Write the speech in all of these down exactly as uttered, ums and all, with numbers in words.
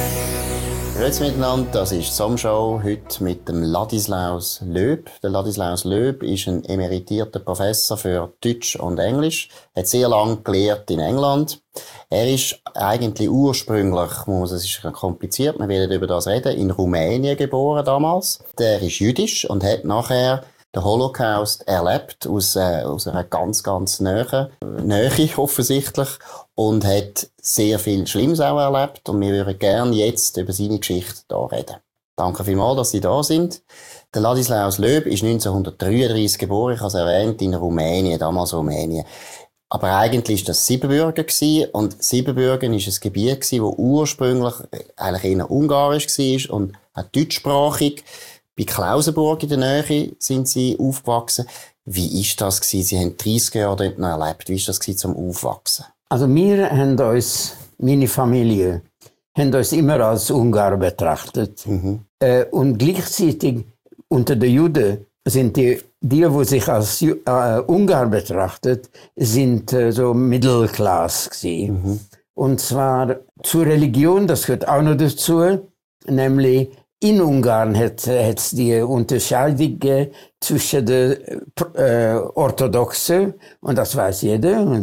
Grüezi miteinander, das ist die Sommershow, heute mit dem Ladislaus Löb. Der Ladislaus Löb ist ein emeritierter Professor für Deutsch und Englisch, hat sehr lange gelehrt in England. Er ist eigentlich ursprünglich, muss, es ist kompliziert, wir werden über das reden, in Rumänien geboren damals. Der ist jüdisch und hat nachher den Holocaust erlebt, aus, äh, aus einer ganz, ganz Nähe, Nähe offensichtlich, und hat sehr viel Schlimmes auch erlebt. Und wir würden gerne jetzt über seine Geschichte hier reden. Danke vielmals, dass Sie da sind. Der Ladislaus Löb ist neunzehnhundertdreiunddreissig geboren, ich habe es erwähnt, in Rumänien, damals Rumänien. Aber eigentlich war das Siebenbürgen gewesen, und Siebenbürgen ist ein Gebiet gewesen, das ursprünglich eigentlich eher ungarisch war und auch deutschsprachig. Bei Klausenburg in der Nähe sind Sie aufgewachsen. Wie ist das gewesen? Sie haben dreißig Jahre dort noch erlebt. Wie ist das gewesen zum Aufwachsen? Also wir haben uns, meine Familie, haben uns immer als Ungar betrachtet. Mhm. Äh, und gleichzeitig unter den Juden sind die, die, die sich als äh, Ungar betrachtet, sind äh, so Mittelklasse gewesen. Mhm. Und zwar zur Religion, das gehört auch noch dazu, nämlich in Ungarn hat es die Unterscheidung zwischen den äh, Orthodoxen, und das weiß jeder.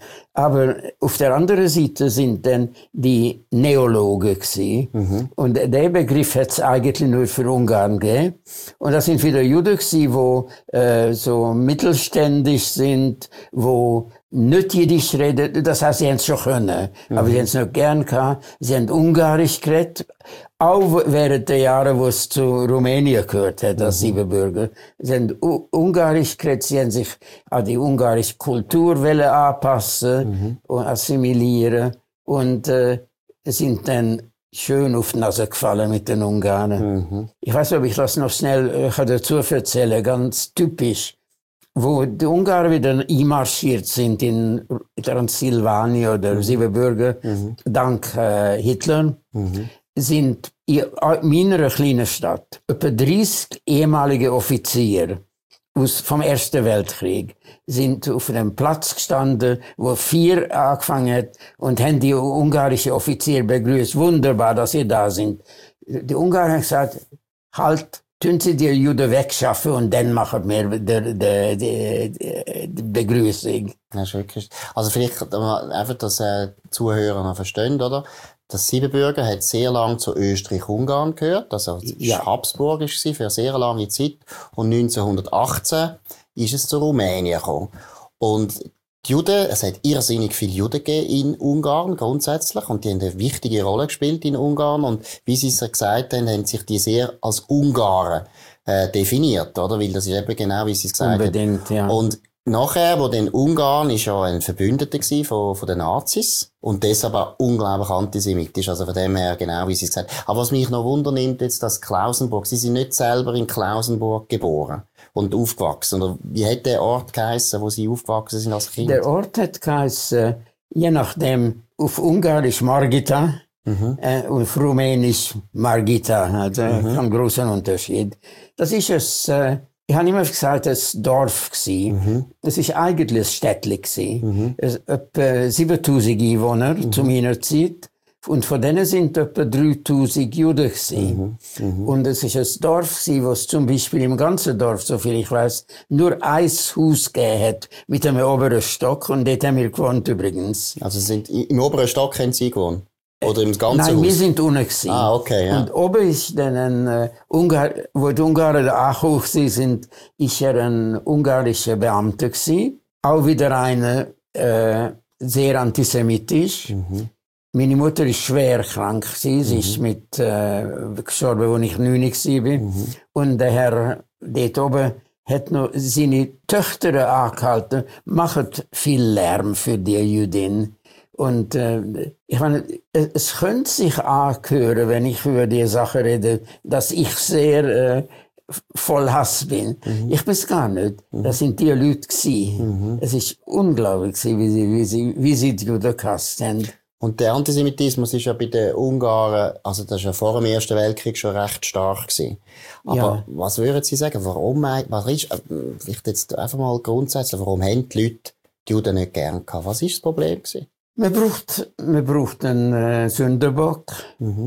Aber auf der anderen Seite sind dann die Neologen gewesen. Mhm. Und der Begriff hat es eigentlich nur für Ungarn gegeben. Und das sind wieder Juden gewesen, die äh, so mittelständisch sind, wo nicht Jiddisch reden, das heißt, sie haben es schon können. Mhm. Aber sie haben es noch gern gehabt. Sie haben Ungarisch geredet. Auch während der Jahre, wo es zu Rumänien gehört hat, als mhm. Siebenbürger. Sie haben Ungarisch geredet. Sie haben sich an die ungarische Kultur anpassen mhm. und assimilieren. Und, äh, sind dann schön auf die Nase gefallen mit den Ungarn. Mhm. Ich weiß nicht, ob ich das noch schnell äh, dazu erzählen, ganz typisch. Wo die Ungarn wieder einmarschiert sind in Transsilvanien oder mhm. Siebenbürgen, mhm. dank äh, Hitler, mhm. sind in meiner kleinen Stadt etwa dreißig ehemalige Offiziere aus, vom Ersten Weltkrieg sind auf einem Platz gestanden, wo vier angefangen hat, und haben die ungarische Offiziere begrüßt. Wunderbar, dass ihr da sind. Die Ungarn haben gesagt, halt, tun Sie die Juden wegschaffen und dann machen wir die, die, die, die Begrüßung. Ja, ist wirklich. Also vielleicht einfach, dass äh, die Zuhörer noch verstehen, oder? Das Siebenbürgen hat sehr lange zu Österreich-Ungarn gehört, also ja. Habsburgisch war für eine sehr lange Zeit. Und neunzehnhundertachtzehn ist es zu Rumänien gekommen. Und die Juden, es hat irrsinnig viele Juden gegeben in Ungarn, grundsätzlich. Und die haben eine wichtige Rolle gespielt in Ungarn. Und wie Sie es gesagt haben, haben sich die sehr als Ungarn äh, definiert, oder? Weil das ist eben genau, wie Sie es gesagt Unbedingt, haben. Ja. Und nachher, wo dann Ungarn ist ja ein Verbündeter gewesen von, von den Nazis. Und deshalb auch unglaublich antisemitisch. Also von dem her genau, wie Sie es gesagt haben. Aber was mich noch wundernimmt jetzt, dass Klausenburg, Sie sind nicht selber in Klausenburg geboren und aufgewachsen. Oder wie hat der Ort geheissen, wo Sie aufgewachsen sind als Kind? Der Ort hat geheissen, je nachdem, auf Ungarisch Margita, mhm. äh, auf Rumänisch Margita. Also mhm. ein großer Unterschied. Das ist ein, äh, ich habe immer gesagt, ein Dorf gsi. Mhm. Das ist eigentlich ein Städtchen gsi. Mhm. Es etwa siebentausend Einwohner mhm. zu meiner Zeit. Und von denen sind etwa dreitausend Juden gewesen. Mhm. Mhm. Und es ist ein Dorf gewesen, wo es zum Beispiel im ganzen Dorf, so viel ich weiß, nur ein Haus gegeben hat mit einem oberen Stock. Und dort haben wir gewohnt übrigens. Also sind, im oberen Stock haben Sie gewohnt? Oder im ganzen Nein, Haus? wir sind unten gewesen. Ah, okay, ja. Und oben ist dann ein äh, Ungar, wo die Ungarn angekommen sind, ist er ein ungarischer Beamter gewesen. Auch wieder einer, äh, sehr antisemitisch. Mhm. Meine Mutter ist schwer krank gewesen. Sie mhm. ist mit, äh, gestorben, als ich neun war. Mhm. Und der Herr dort oben hat noch seine Töchter angehalten, macht viel Lärm für die Jüdin. Und äh, ich meine, es könnte sich angehören, wenn ich über die Sache rede, dass ich sehr äh, voll Hass bin. Mhm. Ich bin es gar nicht. Mhm. Das sind die Leute gewesen. Mhm. Es ist unglaublich, wie sie, wie sie, wie sie die Juden gehasst haben. Und der Antisemitismus ist ja bei den Ungarn, also das ist ja vor dem Ersten Weltkrieg schon recht stark gewesen. Aber ja. Was würden Sie sagen? Warum, was ist, vielleicht jetzt einfach mal grundsätzlich, warum haben die Leute die Juden nicht gern gehabt? Was ist das Problem gewesen? Man braucht, man braucht einen äh, Sündenbock. Mhm.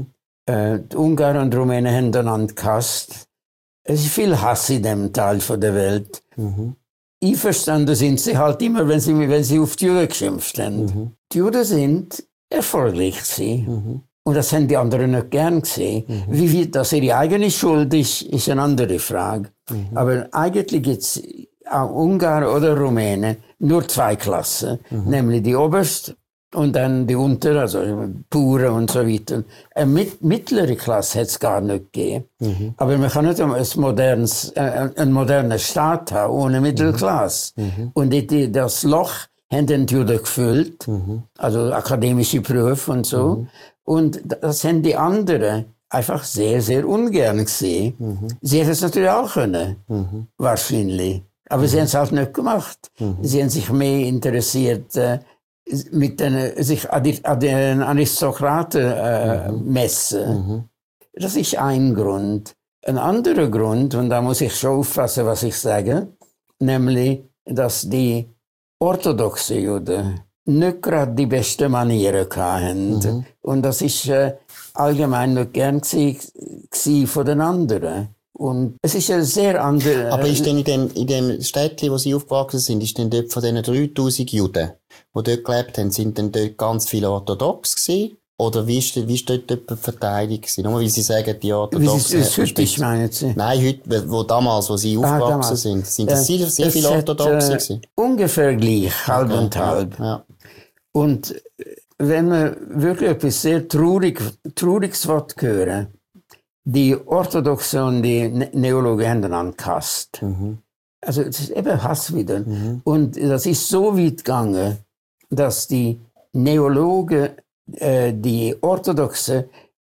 Äh, die Ungarn und Rumänen haben einander gehasst. Es ist viel Hass in dem Teil von der Welt. Mhm. Einverstanden sind sie halt immer, wenn sie, wenn sie auf die Juden geschimpft haben. Mhm. Die Juden sind erfolgreich gewesen. Mhm. Und das haben die anderen nicht gern gesehen. Mhm. Wie viel das ihre eigene Schuld ist, ist eine andere Frage. Mhm. Aber eigentlich gibt es auch Ungarn oder Rumänen nur zwei Klassen. Mhm. Nämlich die Oberste und dann die Untere, also Pure und so weiter. Eine mit, mittlere Klasse hat es gar nicht gegeben. Mhm. Aber man kann nicht ein modernes, äh, einen modernen Staat haben ohne Mittelklasse. Mhm. Und die, die, das Loch haben die Juden gefüllt, mhm. also akademische Berufe und so. Mhm. Und das haben die anderen einfach sehr, sehr ungern gesehen. Mhm. Sie hätten es natürlich auch können, mhm. wahrscheinlich. Aber mhm. sie haben es halt nicht gemacht. Mhm. Sie haben sich mehr interessiert, äh, mit den, sich an, die, an den Aristokraten äh, mhm. messen. Mhm. Das ist ein Grund. Ein anderer Grund, und da muss ich schon aufpassen, was ich sage, nämlich, dass die orthodoxen Juden nicht gerade die besten Manieren hatten. Mhm. Und das ist äh, allgemein nicht gern gsi von den anderen. Und es ist ja sehr andere. Aber ist denn in dem, in dem Städtchen, wo Sie aufgewachsen sind, ist denn dort von diesen dreitausend Juden, die dort gelebt haben, sind denn dort ganz viele orthodox gewesen? Oder wie ist, wie ist dort die Verteilung gewesen? Nur weil Sie sagen, die orthodoxen... Wie ist es heute, meinen Sie? Nein, heute, wo damals, wo Sie aufgewachsen ah, damals. sind. Sind das sehr, sehr viele orthodoxe gewesen? Äh, ungefähr gleich, halb okay. und halb. Ja. Und wenn man wirklich etwas sehr Traurig, Trauriges hören, die Orthodoxen und die Neologen haben einander gehasst. Mhm. Also es ist eben Hass wieder. Mhm. Und das ist so weit gegangen, dass die Neologen, äh, die Orthodoxen,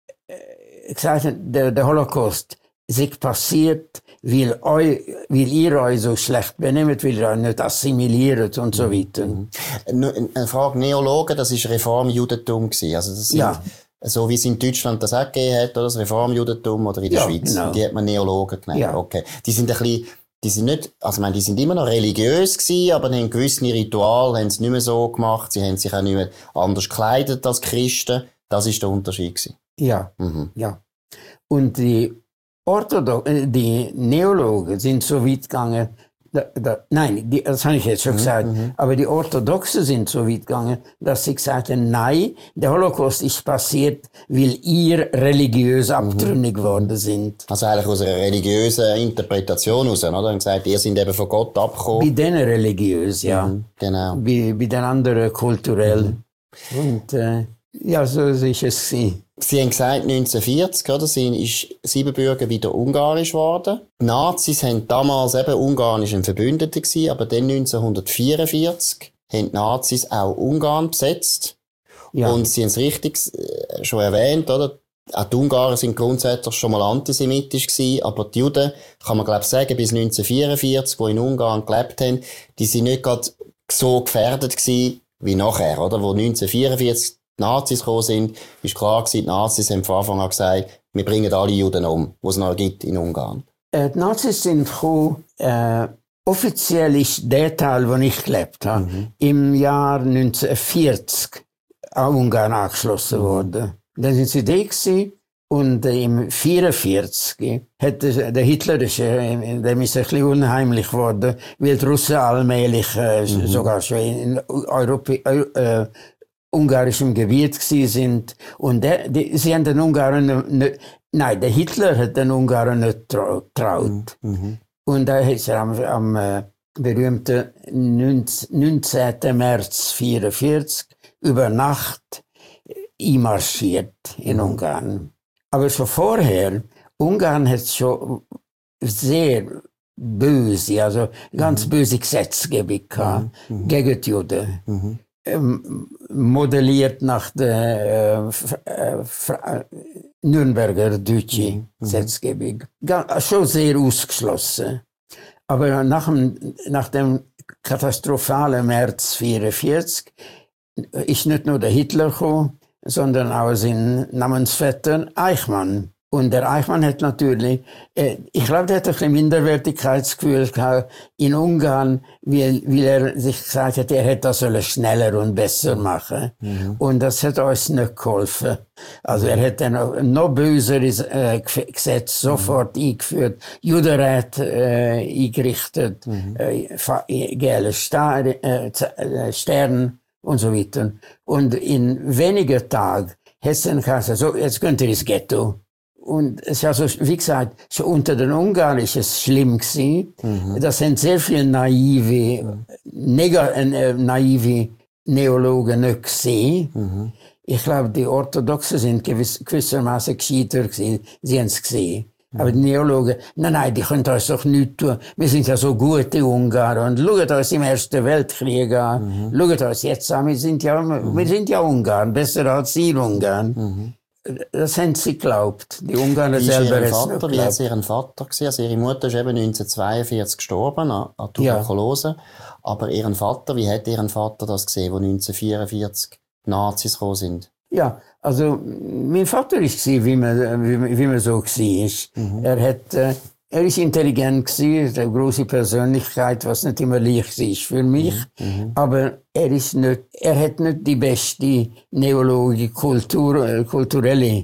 äh, gesagt haben, der, der Holocaust ist passiert, weil, eu, weil ihr euch so schlecht benehmt, weil ihr euch nicht assimiliert und so weiter. Mhm. Eine Frage, Neologen, das war Reformjudentum gewesen. Also das sind ja. So wie es in Deutschland das auch gegeben hat, oder das Reformjudentum, oder in der ja, Schweiz. Genau. Die hat man Neologen genannt. Ja. Okay. Die sind ein bisschen, die sind nicht, also ich meine, die sind immer noch religiös gewesen, aber haben gewisse Rituale, haben es nicht mehr so gemacht, sie haben sich auch nicht mehr anders gekleidet als Christen. Das ist der Unterschied gewesen. Ja. Mhm. Ja. Und die Orthodox, die Neologen sind so weit gegangen, da, da, nein, die, das habe ich jetzt schon mhm, gesagt, mhm. aber die Orthodoxen sind so weit gegangen, dass sie gesagt haben, nein, der Holocaust ist passiert, weil ihr religiös abtrünnig geworden mhm. sind. Also eigentlich aus einer religiösen Interpretation heraus, oder? Und gesagt, ihr seid eben von Gott abgekommen. Bei denen religiös, ja. Mhm, genau. Bei, bei den anderen kulturell. Mhm. Und äh, ja, so ist es gewesen. Sie haben gesagt, neunzehnhundertvierzig, oder? Sie ist Siebenbürgen wieder ungarisch geworden. Die Nazis haben damals eben Ungarn ein Verbündeter gewesen, aber dann neunzehnhundertvierundvierzig haben die Nazis auch Ungarn besetzt. Ja. Und Sie haben es richtig äh, schon erwähnt, oder? Auch die Ungarn sind grundsätzlich schon mal antisemitisch gewesen, aber die Juden, kann man glaube ich sagen, bis neunzehnhundertvierundvierzig, die in Ungarn gelebt haben, die sind nicht gerade so gefährdet gewesen wie nachher, oder? Wo neunzehnhundertvierundvierzig die Nazis gekommen sind, ist klar gewesen, die Nazis haben von Anfang an gesagt, wir bringen alle Juden um, die es noch gibt in Ungarn. Äh, die Nazis sind gekommen, äh, offiziell ist der Teil, wo ich gelebt habe, mhm. im Jahr neunzehnhundertvierzig an Ungarn angeschlossen mhm. worden. Dann sind sie da gewesen, und äh, im neunzehnhundertvierundvierzig hat der, der Hitler, der ist ein bisschen unheimlich geworden, weil die Russen allmählich äh, mhm. sogar schon in Europa, äh, ungarischem Gebiet gsi sind. Und der, die, sie haben den Ungarn nicht, nein, der Hitler hat den Ungarn nicht traut. Mhm. Und da ist er am, am äh, berühmten neunzehnten März neunzehnhundertvierundvierzig über Nacht einmarschiert in mhm. Ungarn. Aber schon vorher, Ungarn hat schon sehr böse, also ganz mhm. böse Gesetzgebung gehabt mhm. gegen die Juden. Mhm. Modelliert nach der äh, äh, Nürnberger deutsche mhm. Gesetzgebung. Schon sehr ausgeschlossen. Aber nach dem, nach dem katastrophalen März neunzehnhundertvierundvierzig ist nicht nur der Hitler gekommen, sondern auch sein Namensvetter Eichmann. Und der Eichmann hat natürlich, äh, ich glaube, der hat ein bisschen Minderwertigkeitsgefühl gehabt in Ungarn, weil, weil er sich gesagt hat, er hätte das sollen schneller und besser machen. Mhm. Und das hat uns nicht geholfen. Also er hat dann ein noch böseres äh, Gesetz sofort mhm. eingeführt, Judenrat äh, eingerichtet, mhm. äh, gelbe Star, äh, Stern und so weiter. Und in wenigen Tagen hat es dann gesagt, so, jetzt könnt ihr ins Ghetto. Und es ist also, wie gesagt, schon unter den Ungarn ist es schlimm gewesen. Mhm. Das sind sehr viele naive, mhm. nega, äh, naive Neologen nicht gesehen. Mhm. Ich glaube, die Orthodoxen sind gewiss, gewissermaßen gescheiter gewesen. Sie haben es gesehen. Mhm. Aber die Neologen, nein, nein, die können uns doch nichts tun. Wir sind ja so gute Ungarn. Und schaut uns im Ersten Weltkrieg an. Mhm. Schaut uns jetzt an. Wir sind ja, mhm. wir sind ja Ungarn. Besser als Sie Ungarn. Mhm. Das haben sie geglaubt. Die Ungarn selber haben es nicht geglaubt. Wie hat ihren Vater gesehen? Also ihre Mutter ist eben neunzehnhundertzweiundvierzig gestorben an Tuberkulose. Ja. Aber ihren Vater, wie hat ihren Vater das gesehen, wo neunzehnhundertvierundvierzig die Nazis gekommen sind? Ja, also mein Vater war, wie man, wie, wie man so war. Mhm. Er hat, äh, er ist intelligent gewesen, eine grosse Persönlichkeit, was nicht immer leicht ist für mich. Mhm. Aber er ist nicht, er hat nicht die beste neologische Kultur, äh, kulturelle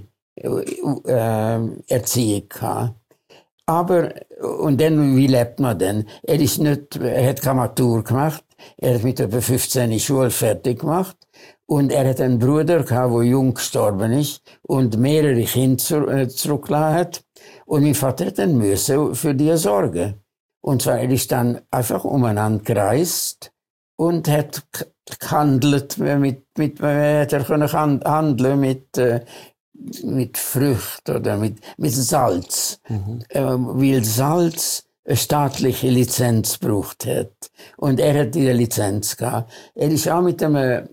äh, Erziehung gehabt. Aber, und dann, wie lebt man denn? Er ist nicht, er hat keine Matur gemacht. Er hat mit etwa fünfzehn die Schule fertig gemacht. Und er hat einen Bruder gehabt, der jung gestorben ist und mehrere Kinder zurückgelassen hat. Und mein Vater hat dann müssen für die sorgen. Und zwar, er ist dann einfach umeinander gereist und hat gehandelt mit, mit, hat er können handeln mit, äh, mit Früchten oder mit, mit Salz. Mhm. Äh, weil Salz eine staatliche Lizenz gebraucht hat. Und er hat diese Lizenz gehabt. Er ist auch mit einem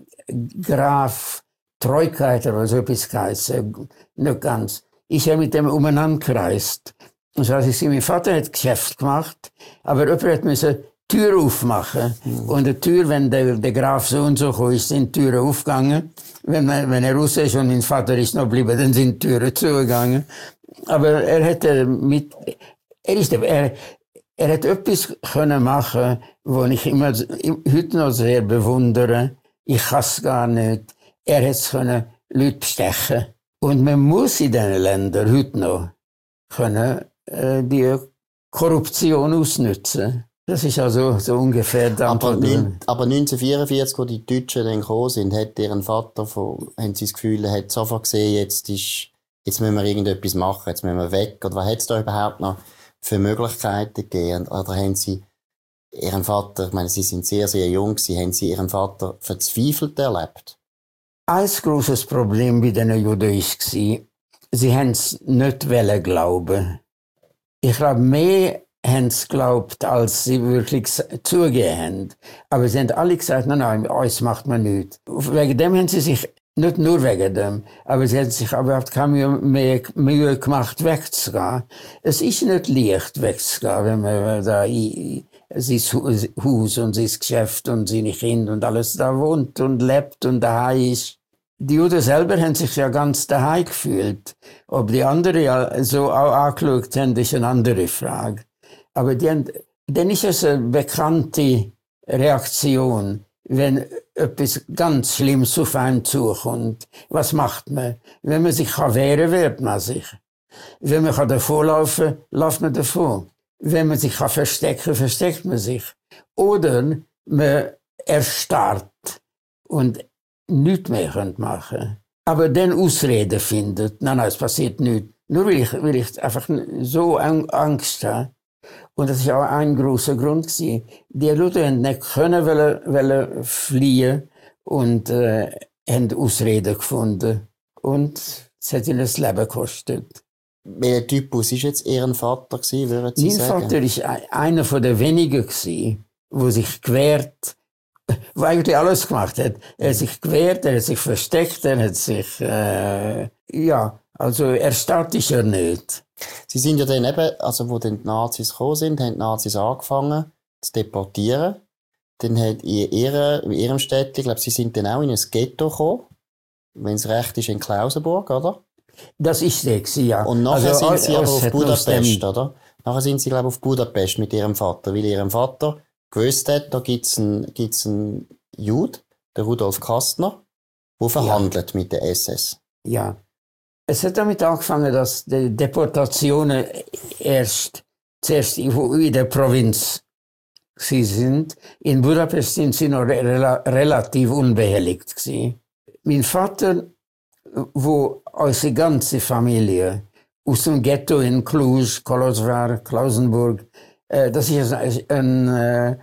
Graf Treukeiter oder so etwas geheißen, nicht ganz. Ich habe mit dem umeinander gereist. Und so heißt es, mein Vater hat Geschäft gemacht, aber jemand hat müssen die Tür aufmachen. Mhm. Und die Tür, wenn der, der Graf so und so kam, ist die Tür aufgegangen. Wenn, man, wenn er raus ist und mein Vater ist noch geblieben, dann sind die Türen zugegangen. Aber er hätte mit, er ist, er, er hat etwas können machen, was ich immer, heute noch sehr bewundere. Ich kann es gar nicht. Er hätte es können Leute bestechen. Und man muss in diesen Ländern heute noch können, äh, die Korruption ausnutzen. Das ist also so ungefähr der aber, aber neunzehnhundertvierundvierzig, wo die Deutschen dann gekommen sind, hat ihren Vater, von, haben sie das Gefühl, hat sofort gesehen, jetzt ist, jetzt müssen wir irgendetwas machen, jetzt müssen wir weg. Oder was hat es da überhaupt noch für Möglichkeiten gegeben? Oder haben sie ihren Vater, ich meine, sie sind sehr, sehr jung gewesen, haben sie ihren Vater verzweifelt erlebt? Ein grosses Problem bei den Juden war, sie haben es nicht glauben. Ich glaube, mehr haben es geglaubt, als sie wirklich zugegeben haben. Aber sie haben alle gesagt, nein, nein, uns macht man nichts. Wegen dem haben sie sich, nicht nur wegen dem, aber sie haben sich überhaupt keine mehr Mühe gemacht, wegzugehen. Es ist nicht leicht, wegzugehen, wenn man da in sein Haus und sein Geschäft und seine Kinder und alles da wohnt und lebt und daheim ist. Die Juden selber haben sich ja ganz daheim gefühlt. Ob die anderen ja so auch angeschaut haben, ist eine andere Frage. Aber die haben, dann ist es eine bekannte Reaktion, wenn etwas ganz Schlimmes auf einen zukommt. Was macht man? Wenn man sich wehren kann, wehrt man sich. Wenn man davonlaufen kann, läuft man davon. Wenn man sich verstecken kann, versteckt man sich. Oder man erstarrt und nichts mehr machen können. Aber dann Ausreden findet. Nein, nein, es passiert nichts. Nur weil ich, weil ich einfach so Angst habe. Und das war auch ein grosser Grund gewesen. Die Leute haben nicht können wollen, wollen fliehen und äh, haben Ausreden gefunden. Und es hat ihnen das Leben gekostet. Welcher Typus war jetzt Ihr Vater, würden Sie mein sagen? Vater war einer der wenigen, der sich gewehrt, der eigentlich alles gemacht hat. Er hat sich gewehrt, er hat sich versteckt, er hat sich, äh, ja, also erstarrt ist er nicht. Sie sind ja dann eben, also wo dann die Nazis gekommen sind, haben die Nazis angefangen zu deportieren. Dann hat in, ihrer, in Ihrem Städtchen, ich glaube, Sie sind dann auch in ein Ghetto gekommen, wenn es recht ist, in Klausenburg, oder? Das ist sie, ja. Und nachher also, sind sie aber auf Budapest, dem... oder? Nachher sind sie, glaube ich, auf Budapest mit ihrem Vater, weil ihrem Vater gewusst hat, da gibt's einen, gibt's einen Jude, der Rudolf Kastner, der verhandelt ja. mit der S S. Ja. Es hat damit angefangen, dass die Deportationen erst zuerst in der Provinz sie sind. In Budapest sind sie noch re relativ unbehelligt gewesen. Mein Vater, wo unsere ganze Familie aus dem Ghetto in Cluj, Kolozsvár, Klausenburg, äh, das ist eine, eine,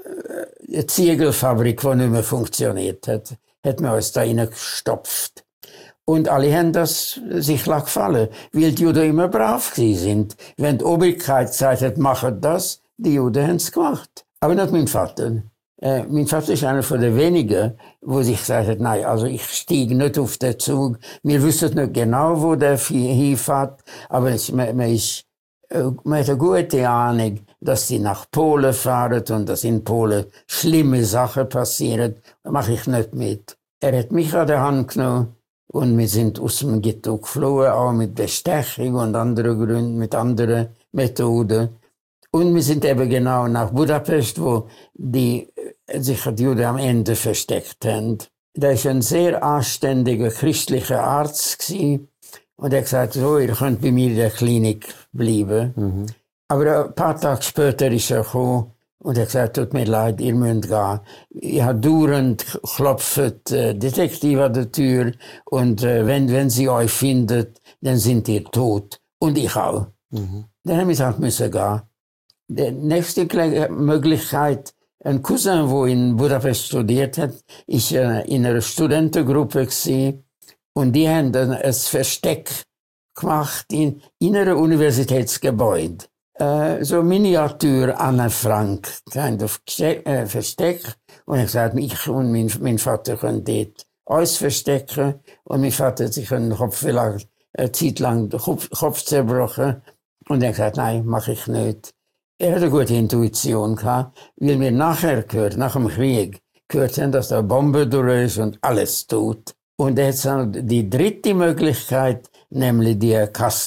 eine Ziegelfabrik, die nicht mehr funktioniert hat, hat man uns da reingestopft. Und alle haben das sich gefallen, weil die Juden immer brav sind. Wenn die Obrigkeit gesagt hat, macht das, die Juden haben es gemacht. Aber nicht mein Vater. Äh, mein Vater ist einer von den wenigen, wo sich gesagt hat, nein, also ich steige nicht auf den Zug. Wir wissen nicht genau, wo der hinfährt, aber es, man, man, ist, äh, man hat eine gute Ahnung, dass sie nach Polen fahren und dass in Polen schlimme Sachen passieren. Da mache ich nicht mit. Er hat mich an der Hand genommen. Und wir sind aus dem Ghetto geflohen, auch mit Bestechung und anderen Gründen, mit anderen Methoden. Und wir sind eben genau nach Budapest, wo die, sich die Juden am Ende versteckt haben. Da war ein sehr anständiger christlicher Arzt gewesen. Und er hat gesagt, so, ihr könnt bei mir in der Klinik bleiben. Mhm. Aber ein paar Tage später ist er gekommen. Und er hat gesagt, tut mir leid, ihr müsst gehen. Ich habe dauernd klopft äh, Detektiv an der Tür und äh, wenn, wenn sie euch findet, dann sind ihr tot. Und ich auch. Mhm. Dann haben wir gesagt, müssen gehen. Die nächste Möglichkeit, ein Cousin, der in Budapest studiert hat, ist äh, in einer Studentengruppe gewesen, und die haben dann ein Versteck gemacht in, in einem Universitätsgebäude. Uh, so Miniatur Anne Frank, kind of äh, Versteck. Und ich gesagt, ich und mein, mein Vater können dort uns verstecken. Und mein Vater hat sich einen Kopf, vielleicht eine Zeit lang den Kopf, Kopf zerbrochen. Und er hat gesagt, nein, mache ich nicht. Er hat eine gute Intuition gehabt, weil wir nachher gehört, nach dem Krieg, gehört haben, dass da eine Bombe durch ist und alles tut. Und jetzt dann die dritte Möglichkeit, nämlich die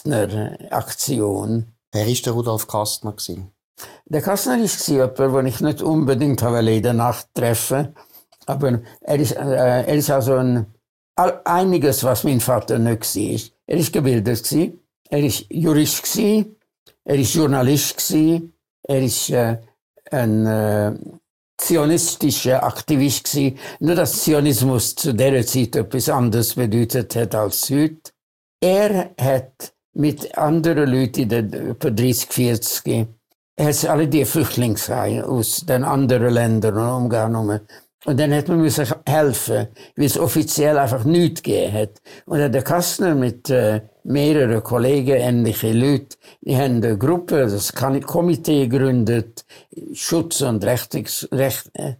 Kastner-Aktion. Wer war der Rudolf Kastner? Der Kastner war jemand, den ich nicht unbedingt in der Nacht treffen. Aber er ist, äh, er ist also ein, einiges, was mein Vater nicht war. Er war gebildet, er war Jurist, er war Journalist, er war äh, ein äh, zionistischer Aktivist. Nur dass Zionismus zu dieser Zeit etwas anderes bedeutet hat als heute. Er hat mit anderen Leuten in den etwa dreißig, vierzig, er hat alle die Flüchtlinge aus den anderen Ländern umgenommen. Und dann hat man müssen helfen, weil es offiziell einfach nichts gegeben hat. Und der Kastner mit äh, mehreren Kollegen, ähnliche Leute, die haben eine Gruppe, das Komitee gegründet, Schutz- und Rechtings, Recht, äh,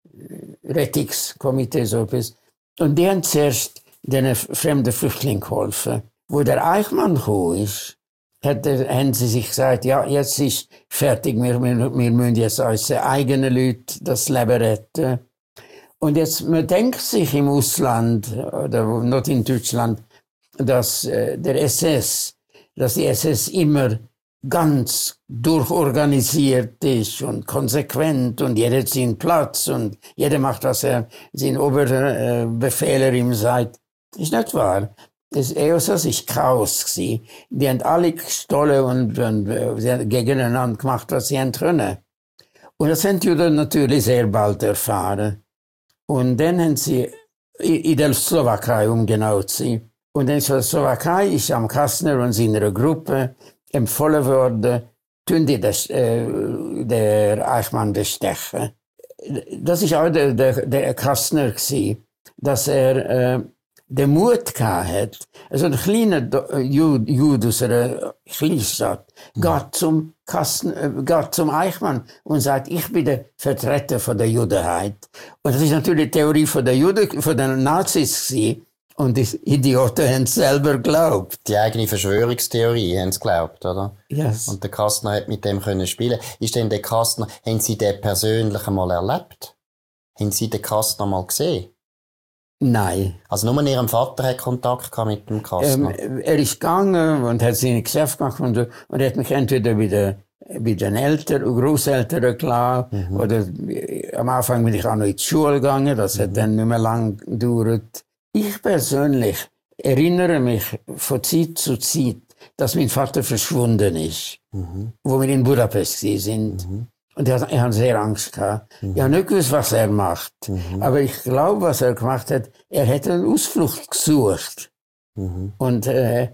Rettungskomitee, so etwas. Und die haben zuerst den fremden Flüchtlingen geholfen. Wo der Eichmann gekommen ist, hat der, haben sie sich gesagt, ja, jetzt ist fertig, wir, wir, wir müssen jetzt unsere eigenen Leute das Leben retten. Und jetzt, man denkt sich im Ausland, oder nicht in Deutschland, dass äh, der S S, dass die S S immer ganz durchorganisiert ist und konsequent und jeder hat seinen Platz und jeder macht, was er, sein Oberbefehler ihm sagt. Das ist nicht wahr. Das E O S ist Chaos gewesen. Die haben alle gestohlen und, und äh, gegeneinander gemacht, was sie haben können. Und das haben die Juden natürlich sehr bald erfahren. Und dann haben sie in der Slowakei, um genau zu sein. Und in der Slowakei ist am Kastner und seiner Gruppe empfohlen worden, tun die das, äh, der Eichmann bestechen. Das ist auch der, der, der Kastner gewesen, dass er äh, den Mut gehabt hat. Also ein kleiner Jude aus einer Kleinstadt geht zum Kasten, geht zum Eichmann und sagt, ich bin der Vertreter von der Judenheit. Und das ist natürlich die Theorie von der Juden, von den Nazis gewesen. Und die Idioten haben es selber geglaubt. Die eigene Verschwörungstheorie haben es geglaubt, oder? Yes. Und der Kastner hat mit dem können spielen. Ist denn der Kastner, haben Sie den persönlich einmal erlebt? Haben Sie den Kastner mal gesehen? Nein. Also nur ihrem Vater hat Kontakt gehabt mit dem Kastner? Ähm, er ist gegangen und hat seine Geschäfte gemacht und, so, und er hat mich entweder bei den, bei den Eltern und Grosseltern gelassen, mhm. oder äh, am Anfang bin ich auch noch in die Schule gegangen, das mhm. hat dann nicht mehr lang gedauert. Ich persönlich erinnere mich von Zeit zu Zeit, dass mein Vater verschwunden ist, mhm. wo wir in Budapest sind. Mhm. Und ich hatte sehr Angst gehabt. Mhm. Ich habe nicht gewusst, was er macht. Mhm. Aber ich glaube, was er gemacht hat, er hat eine Ausflucht gesucht. Mhm. Und, äh,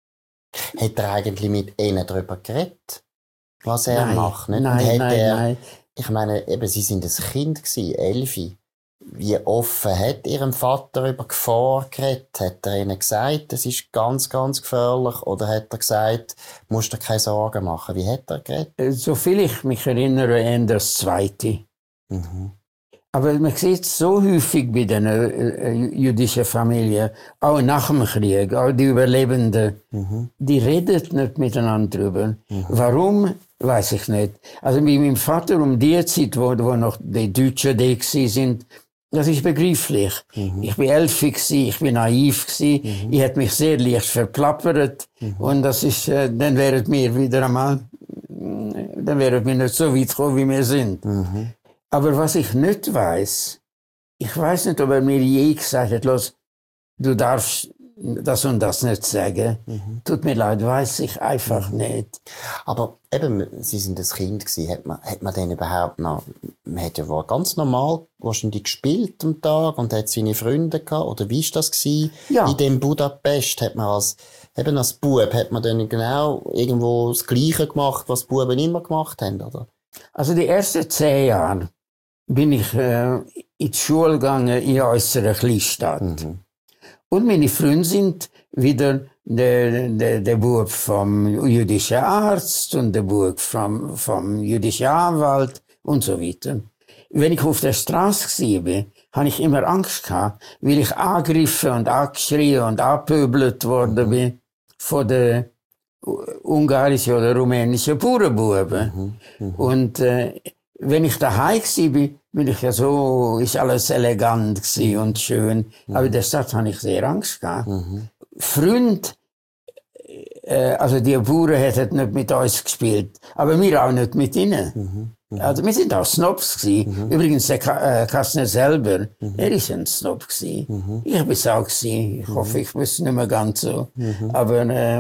hat er eigentlich mit ihnen darüber geredet, was er nein, macht? Nicht? Nein, hat nein, er, nein. Ich meine, eben, sie sind ein Kind gewesen, Elfi. Wie offen hat ihrem Vater über Gefahr geredet? Hat er ihnen gesagt, es ist ganz, ganz gefährlich? Oder hat er gesagt, musst dir keine Sorgen machen? Wie hat er geredet? Soviel ich mich erinnere, eher das Zweite. Mhm. Aber man sieht es so häufig bei den äh, jüdischen Familien, auch nach dem Krieg, auch die Überlebenden, mhm. die reden nicht miteinander drüber. Mhm. Warum, weiß ich nicht. Also mit meinem Vater um die Zeit, wo, wo noch die Deutschen da sind, das ist begreiflich. Mhm. Ich bin elf, ich bin naiv, mhm. ich hätte mich sehr leicht verplappert, mhm. und das ist, äh, dann wären wir wieder einmal, dann wären wir nicht so weit gekommen, wie wir sind. Mhm. Aber was ich nicht weiss, ich weiss nicht, ob er mir je gesagt hat, los, du darfst das und das nicht sagen. Mhm. Tut mir leid, weiss ich einfach mhm. nicht. Aber eben, Sie sind ein Kind gewesen. Hat man, hat man denn überhaupt noch, man hat ja wohl ganz normal wahrscheinlich gespielt am Tag und hat seine Freunde gehabt, oder wie ist das gewesen? Ja. In dem Budapest hat man als, eben als Bub, hat man dann genau irgendwo das Gleiche gemacht, was die Buben immer gemacht haben, oder? Also die ersten zehn Jahre bin ich äh, in die Schule gegangen in unserer Kleinstadt. Mhm. Und meine Freunde sind wieder der, der, der Bub vom jüdischen Arzt und der Bub vom, vom jüdischen Anwalt und so weiter. Wenn ich auf der Straße war, hatte ich immer Angst gehabt, weil ich angegriffen und angeschrien und angepöbelt worden bin von den ungarischen oder rumänischen Bauernbuben. Mhm. Mhm. Und äh, wenn ich daheim war, bin, bin ich ja so, ist alles elegant gewesen und schön. Mhm. Aber in der Stadt hatte ich sehr Angst gehabt. Mhm. Freund, äh, also die Bauern hätten nicht mit uns gespielt, aber wir auch nicht mit ihnen. Mhm. Mhm. Also wir sind auch Snobs gewesen. Mhm. Übrigens der Ka äh, Kastner selber, mhm. er ist ein Snob gewesen. Mhm. Ich bin es auch gewesen. Ich mhm. hoffe, ich bin es nicht mehr ganz so. Mhm. Aber äh,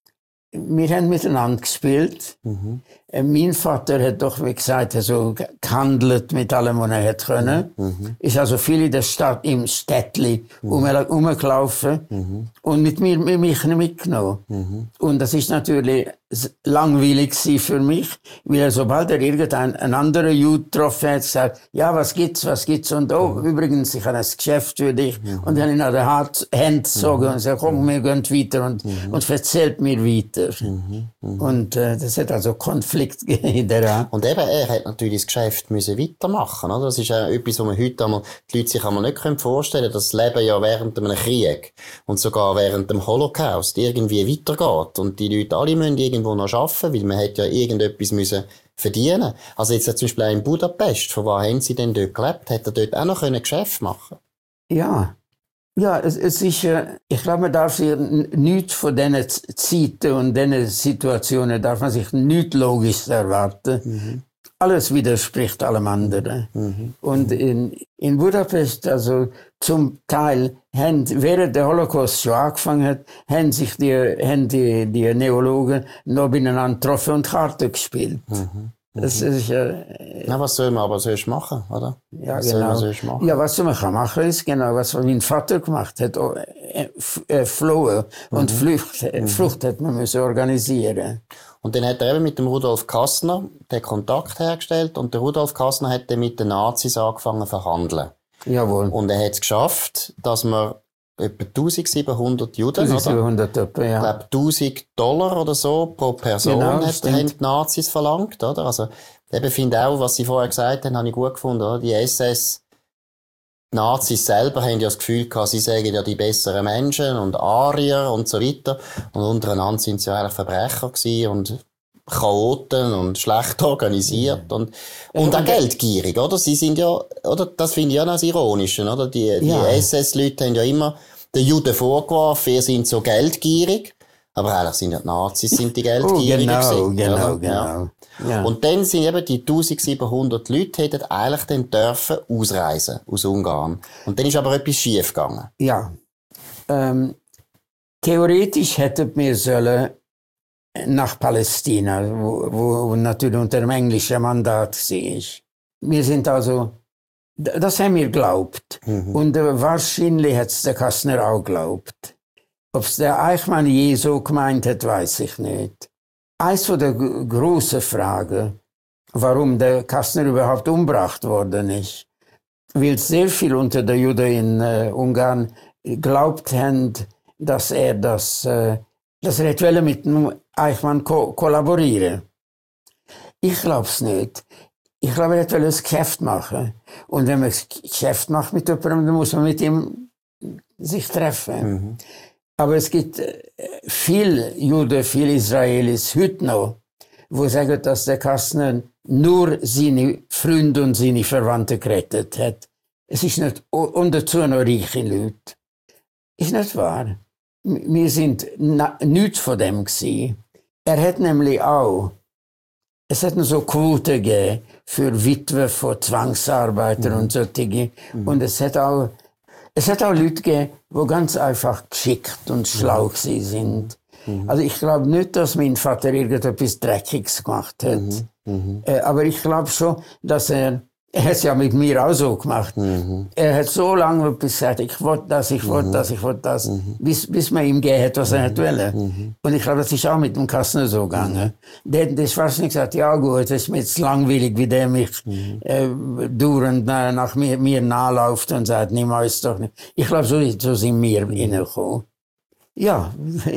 wir haben miteinander gespielt. Mhm. Mein Vater hat doch, wie gesagt, also gehandelt mit allem, was er hätte können. Mhm. Ist also viel in der Stadt, im Städtli, mhm. rumgelaufen. Mhm. Und mit mir, mit mich mitgenommen. Mhm. Und das ist natürlich langweilig für mich, weil sobald er irgendein ein anderer Jude getroffen hat, gesagt, ja, was gibt's, was gibt's? Und oh, mhm. übrigens, ich habe ein Geschäft für dich. Mhm. Und dann ihn an der Hand gezogen mhm. und gesagt, komm, wir gehen weiter und, mhm. und erzählt mir weiter. Mhm. Mhm. Und äh, das hat also Konflikt gegeben. Und eben, er hat natürlich das Geschäft müssen weitermachen, oder? Das ist ja etwas, was man heute einmal, die Leute sich einmal nicht vorstellen können, dass das Leben ja während einem Krieg und sogar während dem Holocaust irgendwie weitergeht. Und die Leute alle müssen irgendwo noch arbeiten, weil man hat ja irgendetwas müssen verdienen. Also jetzt zum Beispiel auch in Budapest, von wo haben Sie denn dort gelebt? Hat er dort auch noch ein Geschäft machen? Ja. Ja, es, es ist, ich glaube, man darf sich nichts von diesen Zeiten und diesen Situationen darf man sich nichts Logisches erwarten. Mhm. Alles widerspricht allem anderen. Mhm. Und in, in Budapest, also zum Teil, haben, während der Holocaust schon angefangen hat, haben sich die, haben die, die Neologen noch miteinander getroffen und Karten gespielt. Mhm. Das ist, äh, Na, was soll man aber sonst machen, oder? Ja, was genau. Soll man sonst machen? Ja, was man kann machen, ist genau, was mein Vater gemacht hat, äh, äh, flohen und mhm. Flucht, äh, Flucht hat man müssen organisieren. Und dann hat er eben mit dem Rudolf Kastner den Kontakt hergestellt und der Rudolf Kastner hat dann mit den Nazis angefangen zu verhandeln. Jawohl. Und er hat es geschafft, dass man etwa eintausendsiebenhundert Juden, eintausendsiebenhundert etwa, ja. Ich glaube, tausend Dollar oder so pro Person genau, hat, haben die Nazis verlangt, oder? Also, eben finde auch, was Sie vorher gesagt haben, habe ich gut gefunden, oder? Die S S, die Nazis selber haben ja das Gefühl gehabt, sie sagen ja die besseren Menschen und Arier und so weiter. Und untereinander sind sie ja eigentlich Verbrecher gewesen und Chaoten und schlecht organisiert ja. und, und auch geldgierig, oder? Sie sind ja, oder? Das finde ich ja noch das Ironische, oder? Die, die ja. S S-Leute haben ja immer den Juden vorgeworfen, ihr seid so geldgierig. Aber eigentlich sind ja die Nazis sind die Geldgierigen. Oh, genau, gewesen, genau, oder? genau. Ja. Ja. Und dann sind eben die eintausendsiebenhundert Leute, hätten eigentlich dann dürfen ausreisen aus Ungarn. Und dann ist aber etwas schief gegangen. Ja. Ähm, theoretisch hätten wir sollen nach Palästina, wo, wo natürlich unter dem englischen Mandat war. Wir sind also, das haben wir geglaubt. Mhm. Und äh, wahrscheinlich hat es der Kastner auch geglaubt. Ob es der Eichmann je so gemeint hat, weiß ich nicht. Eins von der g- grossen Fragen, warum der Kastner überhaupt umgebracht worden ist, weil sehr viel unter den Juden in äh, Ungarn glaubt haben, dass er das, äh, dass er hätte mit dem Eichmann ko- kollaborieren. Ich glaube es nicht. Ich glaube, er hätte ein Geschäft machen. Und wenn man ein Geschäft macht mit jemandem, dann muss man mit ihm sich treffen. Mhm. Aber es gibt viele Juden, viele Israelis heute noch, die sagen, dass der Kastner nur seine Freunde und seine Verwandten gerettet hat. Es ist nicht, und dazu noch reiche Leute. Ist nicht wahr. Wir sind na, nichts von dem gewesen. Er hat nämlich auch, es hat noch so Quoten gegeben für Witwen von Zwangsarbeitern mhm. und solche. Mhm. Und es hat auch Es hat auch Leute gegeben, die ganz einfach geschickt und schlau ja. sind. Mhm. Also ich glaube nicht, dass mein Vater irgendetwas Dreckiges gemacht hat. Mhm. Mhm. Äh, aber ich glaube schon, dass er, er hat es ja mit mir auch so gemacht. Mhm. Er hat so lange gesagt, ich wollte das, ich wollte mhm. das, ich wollte das, mhm. bis, bis man ihm gegeben hat, was er mhm. wollte. Mhm. Und ich glaube, das ist auch mit dem Kastner so gegangen. Mhm. Der hat das fast nicht gesagt, ja gut, das ist mir jetzt langweilig, wie der mich mhm. äh, dauernd nach, nach mir, mir nachläuft und sagt, nimm es doch nicht. Ich glaube, so, so sind wir mhm. reingekommen. Ja.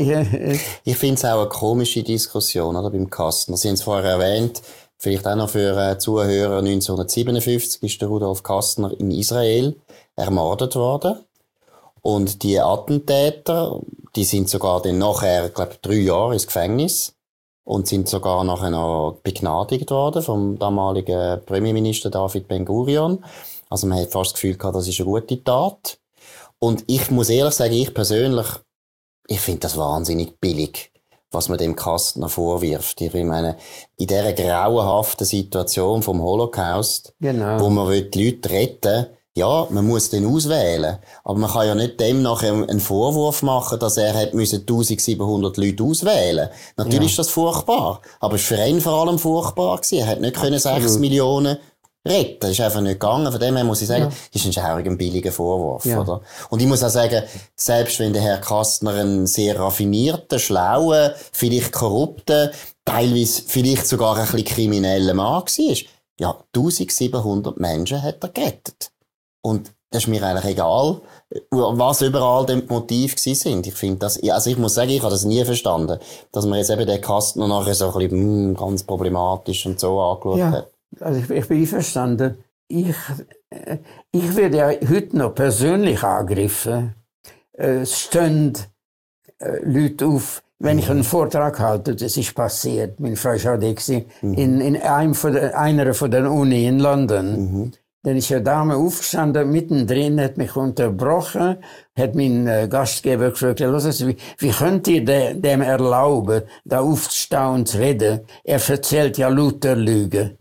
Ich finde es auch eine komische Diskussion, oder, beim Kastner. Sie haben es vorher erwähnt, vielleicht auch noch für äh, Zuhörer, neunzehnhundertsiebenundfünfzig ist der Rudolf Kastner in Israel ermordet worden. Und die Attentäter, die sind sogar dann nachher, ich glaube, drei Jahre ins Gefängnis und sind sogar nachher noch begnadigt worden vom damaligen Premierminister David Ben-Gurion. Also man hat fast das Gefühl gehabt, das ist eine gute Tat. Und ich muss ehrlich sagen, ich persönlich, ich finde das wahnsinnig billig, was man dem Kastner vorwirft. Ich meine, in dieser grauenhaften Situation vom Holocaust, genau. wo man die Leute retten will, ja, man muss den auswählen. Aber man kann ja nicht dem nachher einen Vorwurf machen, dass er hat müssen eintausendsiebenhundert Leute auswählen. Natürlich ja. ist das furchtbar. Aber es war für ihn vor allem furchtbar gewesen. Er hat nicht können sechs Millionen retten. Das ist einfach nicht gegangen. Von dem her muss ich sagen, ja. ist ein schaurig ein billiger Vorwurf, ja. oder? Und ich muss auch sagen, selbst wenn der Herr Kastner ein sehr raffinierter, schlauer, vielleicht korrupter, teilweise vielleicht sogar ein bisschen krimineller Mann war, ja, eintausendsiebenhundert Menschen hat er gerettet. Und das ist mir eigentlich egal, was überall die Motive sind. Ich finde das, also ich muss sagen, ich habe das nie verstanden, dass man jetzt eben den Kastner nachher so ein bisschen mh, ganz problematisch und so angeschaut ja. hat. Also ich, ich bin verstanden. Ich, äh, ich werde ja heute noch persönlich angegriffen. Äh, es stehen äh, Leute auf, wenn ich einen Vortrag halte, das ist passiert. Meine Frau war mhm. in, in einem von der, einer von den Uni in London. Mhm. Dann ist eine Dame aufgestanden, mittendrin, hat mich unterbrochen, hat meinen äh, Gastgeber gefragt, wie, wie könnt ihr de, dem erlauben, da aufzustehen und zu reden? Er erzählt ja lauter Lügen.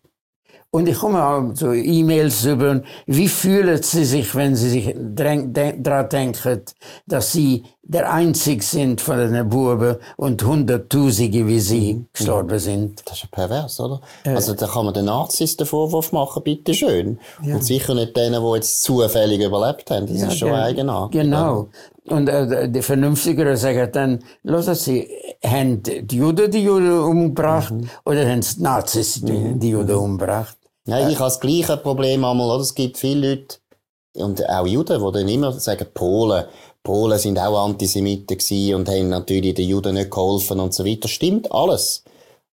Und ich komme auch so E-Mails über, wie fühlen Sie sich, wenn Sie sich daran denken, dass Sie der Einzige sind von den Buben und Hunderttausende wie Sie mhm. gestorben sind. Das ist ja pervers, oder? Äh, also da kann man den Nazis den Vorwurf machen, bitteschön. Ja. Und sicher nicht denen, die jetzt zufällig überlebt haben. Das ja, ist schon eigenartig. Genau. Und äh, die Vernünftigeren sagen dann, hören Sie, haben die Juden die Juden umgebracht mhm. oder haben die Nazis die, mhm. die Juden umgebracht? Nein, ich habe das gleiche Problem einmal, oder? Es gibt viele Leute, und auch Juden, die dann immer sagen, Polen, Polen sind auch Antisemiten gewesen und haben natürlich den Juden nicht geholfen und so weiter. Stimmt alles.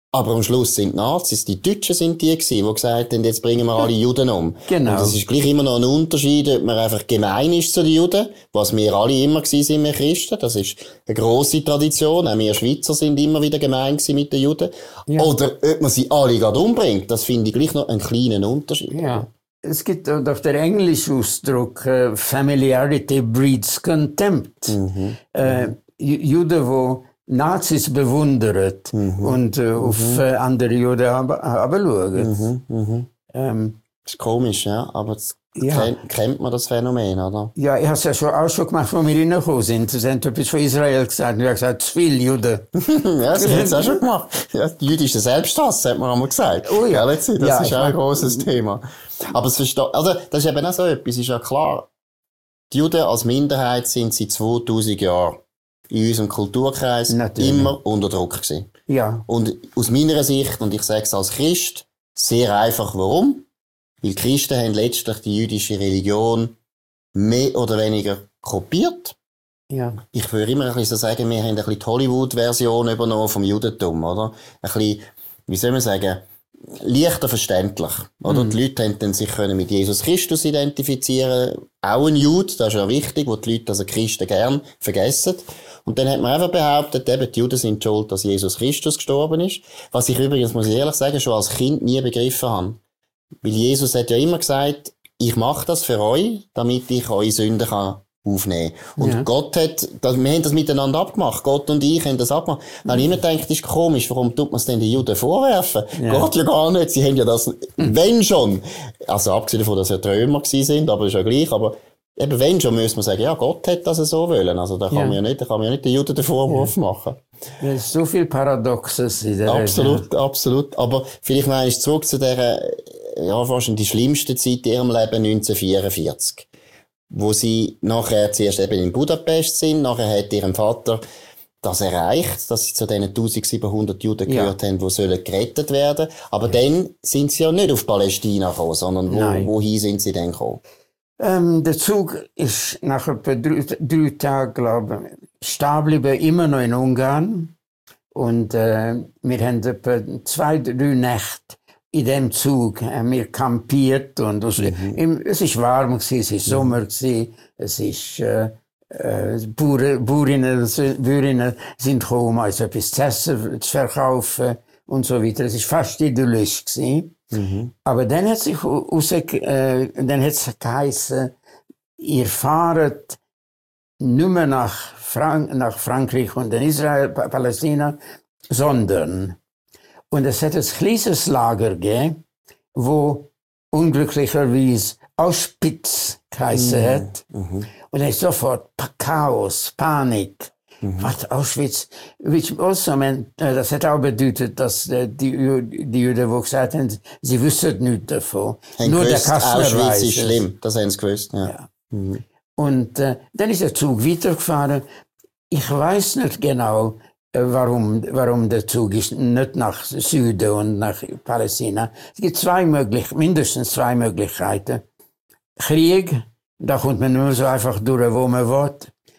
Aber am Schluss sind die Nazis, die Deutschen sind die gewesen, die gesagt haben, jetzt bringen wir alle Juden um. Genau. Und es ist gleich immer noch ein Unterschied, ob man einfach gemein ist zu den Juden, was wir alle immer gewesen sind, wir Christen. Das ist eine grosse Tradition. Auch wir Schweizer sind immer wieder gemein gewesen mit den Juden. Ja. Oder ob man sie alle gerade umbringt, das finde ich gleich noch einen kleinen Unterschied. Ja. Es gibt doch der englische Ausdruck, uh, Familiarity breeds contempt. Mhm. Äh, Juden, die Nazis bewundern mhm. und äh, auf mhm. äh, andere Juden herabschauen. Mhm. Mhm. Ähm, das ist komisch, ja, aber das ja. kennt, kennt man das Phänomen, oder? Ja, ich habe es ja schon, auch schon gemacht, als wir reingekommen sind. Sie haben etwas von Israel gesagt und ich habe gesagt, zu viele Juden. Ja, sie haben es auch schon gemacht. Ja, jüdischer Selbsthass, hat man einmal gesagt. Oh ja. Das ja, ist auch ein grosses Thema. Aber es versteht, also, das ist eben auch so etwas, ist ja klar. Die Juden als Minderheit sind seit zweitausend Jahren in unserem Kulturkreis Natürlich. immer unter Druck gewesen. Ja. Und aus meiner Sicht, und ich sage es als Christ, sehr einfach, warum? Weil die Christen haben letztlich die jüdische Religion mehr oder weniger kopiert. Ja. Ich würde immer ein bisschen so sagen, wir haben ein bisschen die Hollywood-Version übernommen vom Judentum, oder? Ein bisschen, wie soll man sagen, leichter verständlich, oder? Mm. Die Leute haben dann sich können mit Jesus Christus identifizieren. Auch ein Jude, das ist ja wichtig, wo die Leute, also Christen, gern vergessen. Und dann hat man einfach behauptet, eben, die Juden sind schuld, dass Jesus Christus gestorben ist. Was ich übrigens, muss ich ehrlich sagen, schon als Kind nie begriffen habe. Weil Jesus hat ja immer gesagt, ich mache das für euch, damit ich eure Sünden kann aufnehmen kann. Und ja. Gott hat, das, wir haben das miteinander abgemacht. Gott und ich haben das abgemacht. Dann habe ich immer gedacht, das ist komisch, warum tut man es denn den Juden vorwerfen? Ja. Gott ja gar nicht, sie haben ja das, wenn schon, also abgesehen davon, dass ja die Römer gewesen sind, aber ist ja gleich, aber eben wenn schon, müssen wir sagen, ja, Gott hat das so wollen. Also da kann ja. man ja nicht, da kann man ja nicht den Juden den Vorwurf ja. machen. Es ist so viel Paradoxes in der Absolut, Rede. absolut. Aber vielleicht noch einmal zurück zu dieser, ja, wahrscheinlich die schlimmste Zeit in ihrem Leben, neunzehnhundertvierundvierzig. Wo sie nachher zuerst eben in Budapest sind, nachher hat ihrem Vater das erreicht, dass sie zu diesen eintausendsiebenhundert Juden ja. gehört haben, die sollen gerettet werden. Aber ja. dann sind sie ja nicht auf Palästina gekommen, sondern wo, wohin sind sie denn gekommen? Ähm, der Zug ist nach etwa drei, drei Tagen, glaube ich, stehen geblieben, immer noch in Ungarn. Und äh, wir haben etwa zwei, drei Nächte in dem Zug haben wir kampiert. Und mhm. es war warm, gewesen, es war Sommer, gewesen, es ist äh, äh, Bauern, Bäuerinnen, Bäuerinnen sind gekommen, um uns etwas zu essen zu verkaufen und so weiter. Es war fast idyllisch gewesen. Mhm. Aber dann hat sich raus, äh, dann hat es geheißen, ihr fahrt nicht mehr nach, Frank nach Frankreich und in Israel, Palästina, sondern, und es hat ein kleines Lager gegeben, wo unglücklicherweise Auschwitz geheißen mhm. hat. Mhm. Und dann ist sofort Chaos, Panik. Mhm. Was, Auschwitz, which also meant, das hat auch bedeutet, dass die, die Juden, die gesagt haben, sie wüssten nichts davon. Haben Nur gewusst, der Kassler Auschwitz weiß ist es. schlimm, das haben sie gewusst. Ja. Ja. Mhm. Und äh, dann ist der Zug weitergefahren. Ich weiß nicht genau, äh, warum, warum der Zug ist nicht nach Süden und nach Palästina. Es gibt zwei Möglichkeiten, mindestens zwei Möglichkeiten. Krieg, da kommt man nur so einfach durch, wo man will.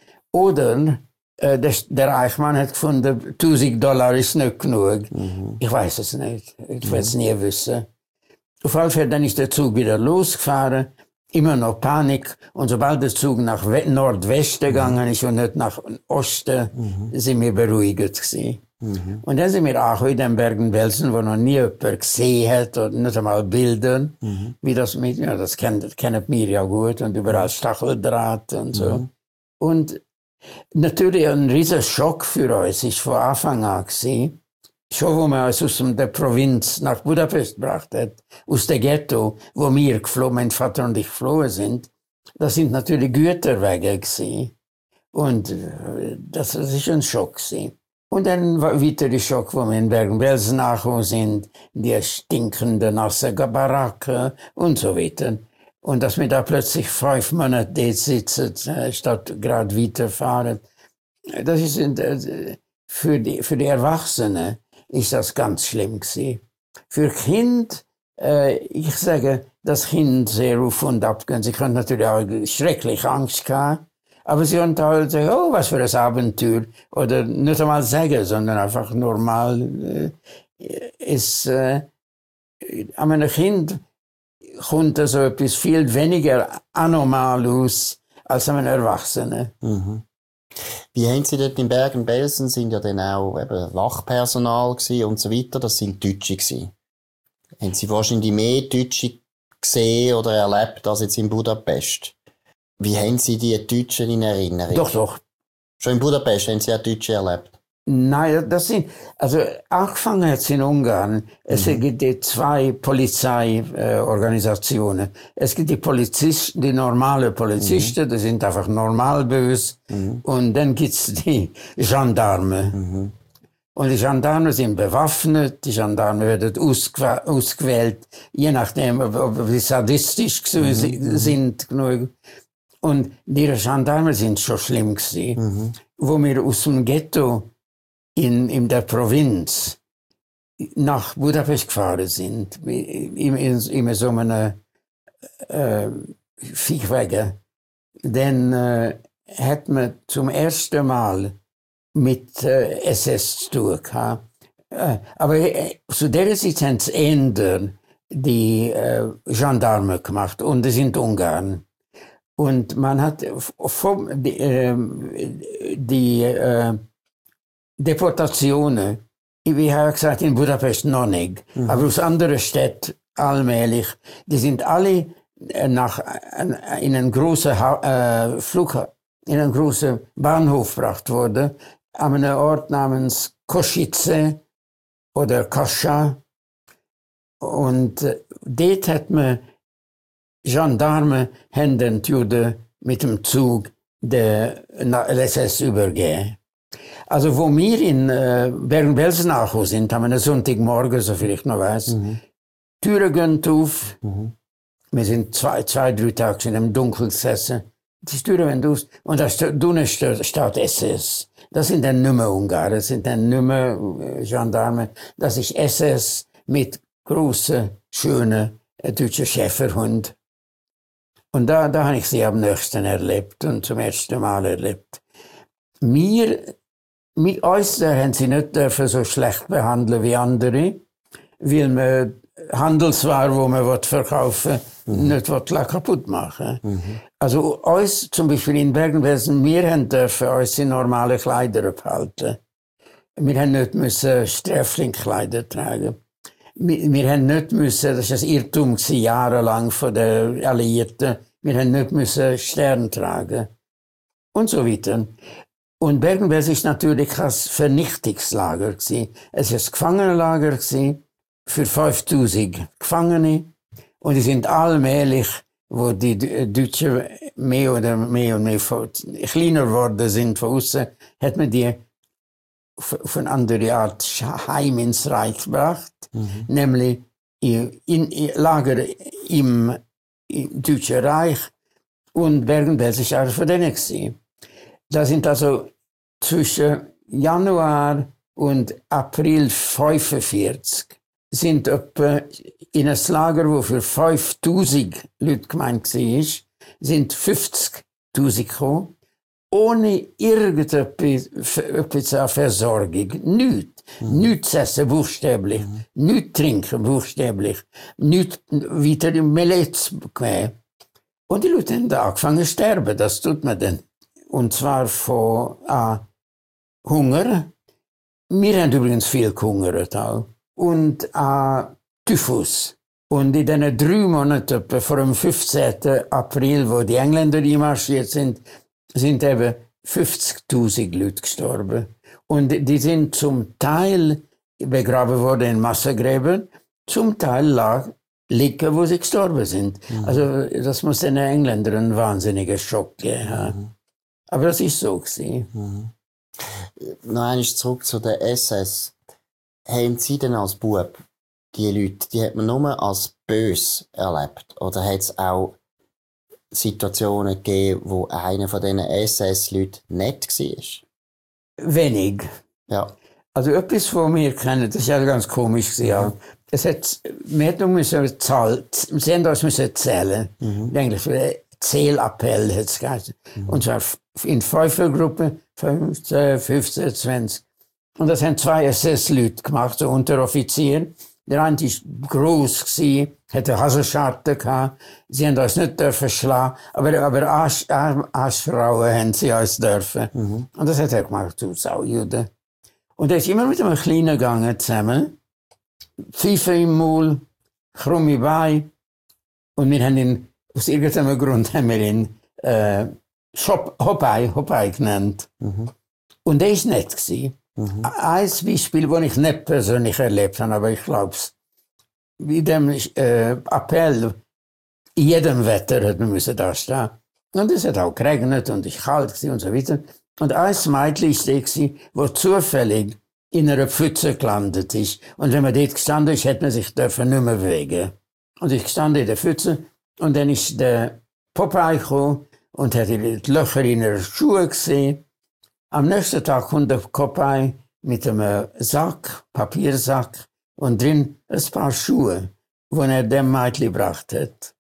Oder äh, der, der Eichmann hat gefunden, tausend Dollar ist nicht genug. Mhm. Ich weiß es nicht. Ich mhm. will es nie wissen. Auf jeden Fall, dann ist der Zug wieder losgefahren. Immer noch Panik. Und sobald der Zug nach Nordwesten gegangen ist und nicht nach Osten, mhm. sind wir beruhigt gewesen. Mhm. Und dann sind wir auch in den Bergen-Belsen, wo noch nie jemand gesehen hat, oder nicht einmal Bilder, mhm. wie das mit, ja, das kennt, kennen wir ja gut, und überall Stacheldraht und so. Mhm. Und natürlich ein riesen Schock für uns ist von Anfang an gewesen. Schon, wo man uns aus der Provinz nach Budapest gebracht hat, aus dem Ghetto, wo wir geflohen, mein Vater und ich geflohen sind, das sind natürlich Güterwege gewesen. Und das, das ist ein Schock gewesen. Und dann war wieder der Schock, wo wir in Bergen-Belsen nachgekommen sind, die stinkende, nasse Baracken und so weiter. Und dass wir da plötzlich fünf Monate dort sitzen, statt gerade weiterfahren, das ist für die, für die Erwachsenen ist das ganz schlimm gewesen. Für Kind, äh, ich sage, das Kind sehr auf und ab gehen. Sie können natürlich auch schrecklich Angst haben, aber sie können halt sagen, oh, was für ein Abenteuer. Oder nicht einmal sagen, sondern einfach normal, äh, es, äh, an einem Kind kommt so etwas viel weniger anormal aus als an einem Erwachsenen. Mhm. Wie haben Sie dort in Bergen-Belsen, sind ja dann auch eben Wachpersonal gewesen und so weiter, das sind Deutsche gewesen. Haben Sie wahrscheinlich mehr Deutsche gesehen oder erlebt als jetzt in Budapest? Wie haben Sie die Deutschen in Erinnerung? Doch, doch. Schon in Budapest haben Sie auch Deutsche erlebt? Nein, das sind, also angefangen hat es in Ungarn. Es mhm. gibt die zwei Polizeiorganisationen. Äh, es gibt die Polizisten, die normale Polizisten, mhm. die sind einfach normal böse. Mhm. Und dann gibt's die Gendarme. Mhm. Und die Gendarme sind bewaffnet, die Gendarme werden ausgew- ausgewählt, je nachdem, ob, ob sie sadistisch mhm. sind. Und die Gendarme sind schon schlimm gewesen. Mhm. Wo wir aus dem Ghetto in, in der Provinz nach Budapest gefahren sind, in, in, in so einem äh, Viehwege, dann äh, hat man zum ersten Mal mit äh, S S zu tun gehabt. Äh, aber äh, zu der Zeit haben es ändern die äh, Gendarme gemacht und das sind Ungarn. Und man hat vom, die, äh, die äh, Deportationen, wie habe ich gesagt, in Budapest noch nicht, mhm. aber aus anderen Städten allmählich, die sind alle nach, in einen großen äh, Flughafen, in einen großen Bahnhof gebracht worden, an einem Ort namens Košice oder Koscha. Und äh, dort hat man Gendarme haben den Juden mit dem Zug der S S übergeben. Also wo wir in äh, Bergen-Belsen angekommen sind, haben wir einen Sonntagmorgen, so viel ich noch weiss, mhm. Türen gehen auf. Mhm. Wir sind zwei, zwei, drei Tage in einem Dunkel gesessen. Die Türen gehen auf und da steht, steht S S. Das sind dann nicht mehr Ungarn, das sind dann nicht mehr äh, Gendarme. Das ist S S mit grossen, schönen äh, deutschen Schäferhund. Und da, da habe ich sie am nächsten erlebt und zum ersten Mal erlebt. Wir, mit uns haben sie nicht dürfen so schlecht behandeln wie andere, weil man Handelsware, die man verkaufen will, mhm. nicht kaputt machen will. Mhm. Also uns, zum Beispiel in Bergen-Belsen, wir haben dürfen uns in normale Kleider behalten. Wir haben nicht müssen Sträflingskleider tragen. Wir, wir haben nicht müssen, das war ein Irrtum jahrelang von den Alliierten, wir haben nicht müssen Stern tragen. Und so weiter. Und Bergen-Belsen war natürlich ein Vernichtungslager. Es war ein Gefangenenlager für fünftausend Gefangene. Und die sind allmählich, wo die Deutschen mehr oder mehr und mehr kleiner geworden sind von außen, hat man die auf eine andere Art heim ins Reich gebracht. Mhm. Nämlich in, in Lager im, im Deutschen Reich. Und Bergen-Belsen war einer von denen gewesen. Da sind also zwischen Januar und April fünfundvierzig sind etwa in ein Lager, wo für fünftausend Leute gemeint war, sind fünfzigtausend gekommen, ohne irgendetwas an Versorgung. Nichts. Mhm. Nichts essen, buchstäblich. Mhm. Nichts trinken, buchstäblich. Nichts weiter im Melez bekommen. Und die Leute haben angefangen zu sterben. Das tut man dann. Und zwar von äh, Hunger. Wir haben übrigens viel gehungert auch. Und äh, Typhus. Und in diesen drei Monaten vor dem fünfzehnten April, wo die Engländer einmarschiert sind, sind eben fünfzigtausend Leute gestorben. Und die sind zum Teil begraben worden in Massengräben, zum Teil lag, liegen, wo sie gestorben sind. Mhm. Also das muss den Engländern einen wahnsinnigen Schock geben. Mhm. Aber das ist so gewesen. Mhm. Noch einmal zurück zu der S S. Haben Sie denn als Bub die Leute, die hat man nur als böse erlebt? Oder hat es auch Situationen gegeben, wo einer von diesen S S-Leuten nett war? Wenig. Ja. Also etwas, was wir kennen, das ist ja ganz komisch gewesen. Ja. Es hat, wir müssen zahlen, sie haben uns müssen zählen. Mhm. Eigentlich Zählappell hat es geheißen. Mhm. Und zwar in Fünfergruppen, fünfzehn, fünfzehn, zwanzig. Und das haben zwei S S-Leute gemacht, so Unteroffizier. Der eine war gross, hatte Haselscharte gehabt. Sie haben uns nicht dürfen schlagen, aber, aber Asch, Aschfrauen haben sie uns dürfen. Mhm. Und das hat er gemacht, du Saujude. Und er ist immer mit einem Kleinen gegangen zusammen. Pfeife im Maul, krumme Beine. Und wir haben ihn, aus irgendeinem Grund haben wir ihn äh, Hopeye, Hopeye genannt. Mhm. Und er war nett gewesen. Mhm. Ein Beispiel, das ich nicht persönlich erlebt habe, aber ich glaube es. Wie dem äh, Appell, in jedem Wetter hat man müssen da stehen. Und es hat auch geregnet und ich kalt gewesen und so weiter. Und ein Mädchen war das zufällig in einer Pfütze gelandet ist. Und wenn man dort gestanden ist, hätte man sich dürfen nicht mehr bewegen. Und ich stand in der Pfütze und dann ist der Popeye gekommen und hat die Löcher in ihren Schuhen gesehen. Am nächsten Tag kommt der Popeye mit einem Sack, Papiersack, und drin ein paar Schuhe, die er dem Mädchen gebracht hat.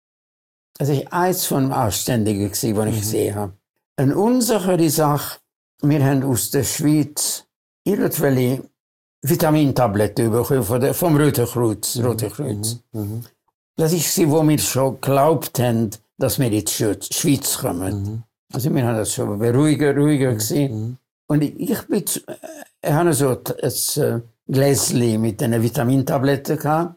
Das war eins von den Anständigen, die ich mhm. gesehen habe. Eine unsichere Sache, wir haben aus der Schweiz irgendwelche Vitamintabletten bekommen vom, vom Roten Kreuz. Mhm. Rote Kreuz. Mhm. Das ist sie, wo wir schon geglaubt haben, dass wir in die Schweiz kommen. Mhm. Also wir haben das schon ruhiger, ruhiger gesehen. Mhm. Und ich, ich bin, ich hatte so ein Gläschen mit den Vitamintabletten gehabt.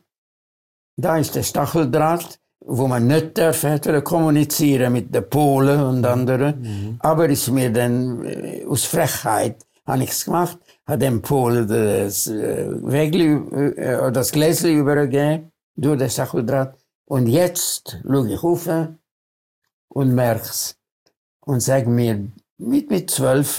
Da ist der Stacheldraht, wo man nicht dürfen kommunizieren mit den Polen und anderen. Mhm. Aber ist mir dann aus Frechheit habe ich es gemacht, hat dem Polen das Wägli, das Gläschen übergegeben durch den Stacheldraht. Und jetzt schaue ich auf und merk's. Und sag mir, mit mit zwölf,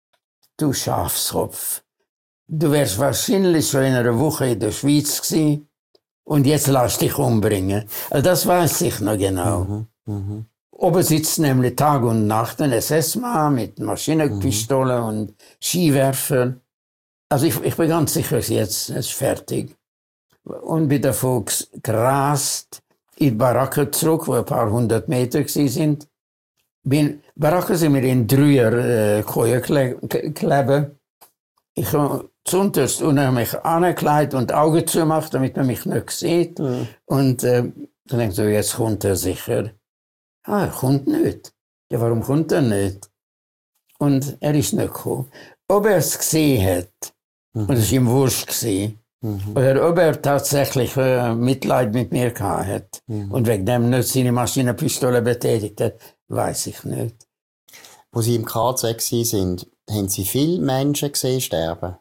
du Schafskopf, du wärst wahrscheinlich schon in einer Woche in der Schweiz gewesen und jetzt lass dich umbringen. Also das weiß ich noch genau. Mhm, mh. Oben sitzt nämlich Tag und Nacht ein S S-Mann mit Maschinenpistole mhm. und Skiwerfer. Also ich, ich bin ganz sicher, jetzt ist fertig. Und bin davon gerast in die Baracke zurück, wo ein paar hundert Meter sind. Bin Baracken sind wir in Dreier äh, Koje kleben. Ich habe zuunterst unheimlich angekleidet und Augen zugemacht, damit man mich nicht sieht. Mhm. Und äh, dann denke ich so, jetzt kommt er sicher. Ah, er kommt nicht. Ja, warum kommt er nicht? Und er ist nicht gekommen. Ob er es gesehen hat, mhm. und es war ihm wurscht gewesen, mhm. oder ob er tatsächlich äh, Mitleid mit mir gehabt hat mhm. und wegen dem nicht seine Maschinenpistole betätigt hat, weiß ich nicht. Wo Sie im K Z waren, haben Sie viele Menschen gesehen sterben?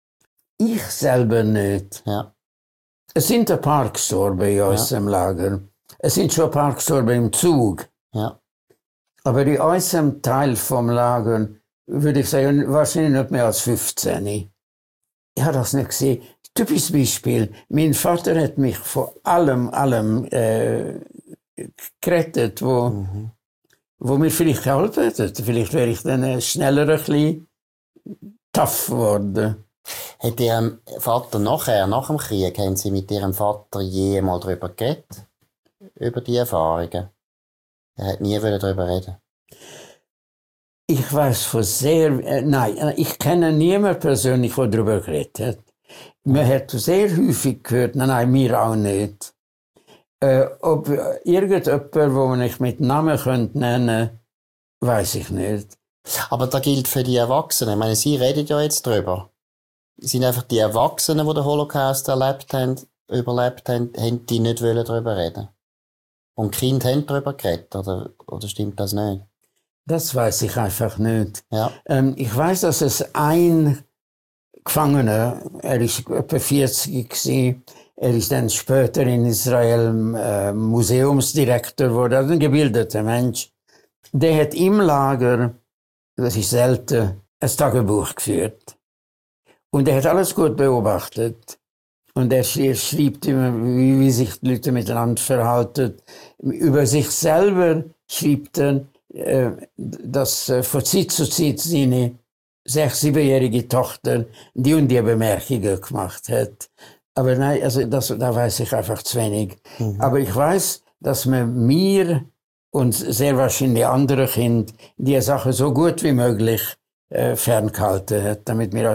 Ich selber nicht. Ja. Es sind ein paar gestorben in unserem ja. Lager. Es sind schon ein paar gestorben im Zug. Ja. Aber in unserem Teil vom Lager würde ich sagen, wahrscheinlich nicht mehr als fünfzehn. Ich habe das nicht gesehen. Typisches Beispiel. Mein Vater hat mich vor allem, allem äh, gerettet, wo mhm. wo mir vielleicht geholfen hätte. Vielleicht wäre ich dann schneller ein bisschen tough geworden. Hat Ihr Vater nachher, nach dem Krieg, haben Sie mit Ihrem Vater jemals darüber geredet? Über die Erfahrungen? Er hat nie darüber reden. Ich weiß von sehr, äh, nein, ich kenne niemanden persönlich, der darüber geredet hat. Man hat sehr häufig gehört, nein, nein, mir auch nicht. Äh, ob irgendjemand, wo man nicht mit Namen könnte nennen, weiß ich nicht. Aber das gilt für die Erwachsenen. Ich meine, Sie reden ja jetzt drüber. Sind einfach die Erwachsenen, die den Holocaust erlebt haben, überlebt haben, haben die nicht wollen darüber reden. Und die Kinder haben darüber geredet, oder, oder stimmt das nicht? Das weiß ich einfach nicht. Ja. Ähm, ich weiß, dass es ein Gefangener, er war etwa vierzig gewesen, er ist dann später in Israel äh, Museumsdirektor geworden, also ein gebildeter Mensch. Der hat im Lager, das ist selten, ein Tagebuch geführt. Und er hat alles gut beobachtet. Und er schreibt immer, wie, wie sich die Leute miteinander verhalten. Über sich selber schreibt er, äh, dass äh, von Zeit zu Zeit seine sechs-, siebenjährige Tochter die und die Bemerkungen gemacht hat. Aber nein, also das, da weiß ich einfach zu wenig. Mhm. Aber ich weiß, dass man mir und sehr wahrscheinlich andere Kinder die Sache so gut wie möglich äh, ferngehalten hat, damit wir als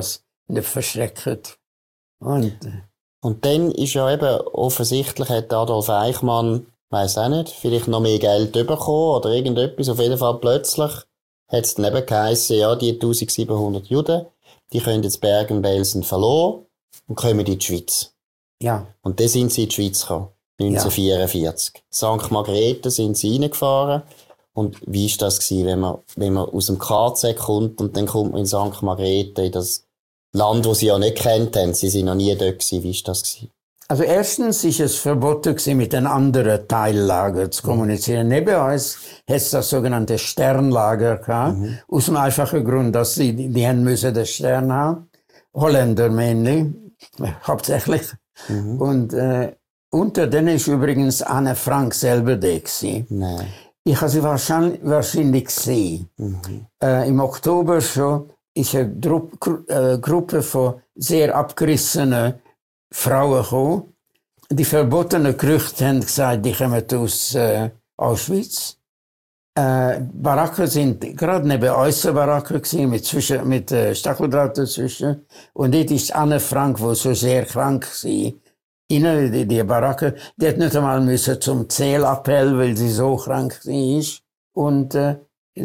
nicht verschrecken. Und, und dann ist ja eben offensichtlich, hat Adolf Eichmann, weiss auch nicht, vielleicht noch mehr Geld bekommen oder irgendetwas. Auf jeden Fall plötzlich hat es dann eben geheissen, ja, die eintausendsiebenhundert Juden, die können jetzt Bergen-Belsen verloren und kommen in die Schweiz. Ja. Und dann sind sie in die Schweiz gekommen, neunzehnhundertvierundvierzig. Ja. Sankt Margrethe sind sie reingefahren. Und wie war das gewesen, wenn man, wenn man aus dem K Z kommt und dann kommt man in Sankt Margrethe, in das Land, das sie ja nicht kennt haben. Sie sind noch nie dort gewesen. Wie war das gewesen? Also erstens ist es verboten gewesen, mit den anderen Teillager zu kommunizieren. Mhm. Neben uns hat es das sogenannte Sternlager gehabt. Mhm. Aus dem einfachen Grund, dass sie, die haben müssen den Stern haben. Holländer mainly, hauptsächlich. Mhm. Und, äh, unter denen ist übrigens Anne Frank selber da gewesen. Nein. Ich habe sie wahrscheinlich, wahrscheinlich gesehen. Mhm. Äh, Im Oktober schon ist eine Gru Gru äh, Gruppe von sehr abgerissenen Frauen gekommen. Die verbotenen Gerüchte haben gesagt, die kommen aus äh, Auschwitz. Äh, Baracken sind gerade neben unseren Baracken gewesen, mit, zwischen, mit äh, Stacheldraht dazwischen. Und dort ist Anne Frank, die so sehr krank war. Innen, die, die Baracke, die hat nicht einmal müssen zum Zählappell, weil sie so krank ist. Und äh,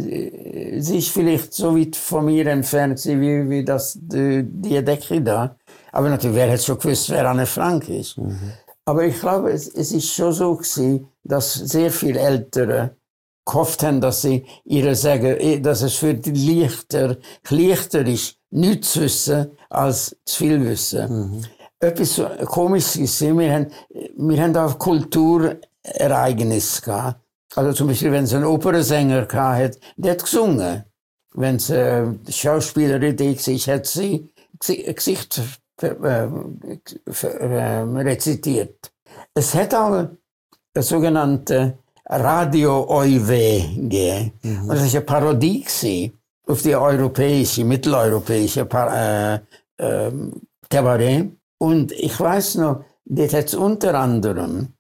sie ist vielleicht so weit von mir entfernt wie, wie das, die, die Decke da. Aber natürlich, wer hätte schon gewusst, wer Anne Frank ist. Mhm. Aber ich glaube, es, es ist schon so gewesen, dass sehr viele Ältere gehofft haben, dass sie ihre sagen, dass es für die leichter, leichter ist, nichts zu wissen, als zu viel wissen. Mhm. Etwas so Komisches, wir haben, wir haben auch Kulturereignisse gehabt. Also zum Beispiel, wenn es einen Opernsänger gehabt, der hat gesungen. Wenn es eine Schauspielerin war, hat sie Gesicht äh, rezitiert. Es hat auch eine sogenannte Radio-Oive gegeben. Mhm. Das war eine Parodie auf die europäische, mitteleuropäische äh, äh, Kabarett. Und ich weiß noch, das hat unter anderem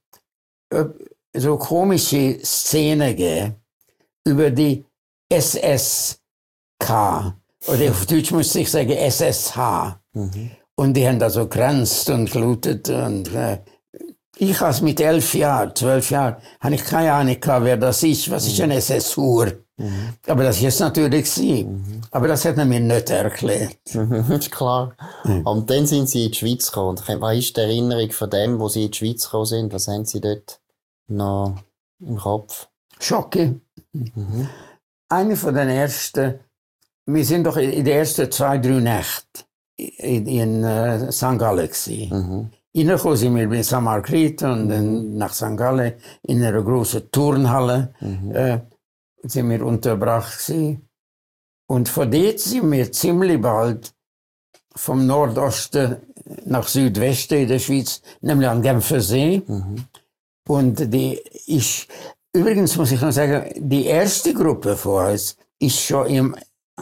so komische Szenen gegeben über die S S K. Oder auf Deutsch muss ich sagen S S H. Mhm. Und die haben da so grenzt und gelootet. Und, äh, ich als mit elf Jahren, zwölf Jahren, habe ich keine Ahnung gehabt, wer das ist. Was mhm. ist ein S S-Hur? Mhm. Aber das ist natürlich sie. Mhm. Aber das hat er mir nicht erklärt. Das ist klar. Mhm. Und dann sind sie in die Schweiz gekommen. Was ist die Erinnerung von dem, wo sie in die Schweiz gekommen sind? Was haben sie dort noch im Kopf? Schocke. Mhm. Eine von den ersten, wir sind doch in den ersten zwei, drei Nächten in, in uh, Sankt Gallen gewesen. Mhm. Reingekommen sind wir bei Sankt Margrethe und dann nach Sankt Gallen in einer grossen Turnhalle. Mhm. Äh, sind wir untergebracht gewesen. Und von dort sind wir ziemlich bald vom Nordosten nach Südwesten in der Schweiz, nämlich am Genfersee. Mhm. Und die ist, übrigens muss ich noch sagen, die erste Gruppe von uns ist schon im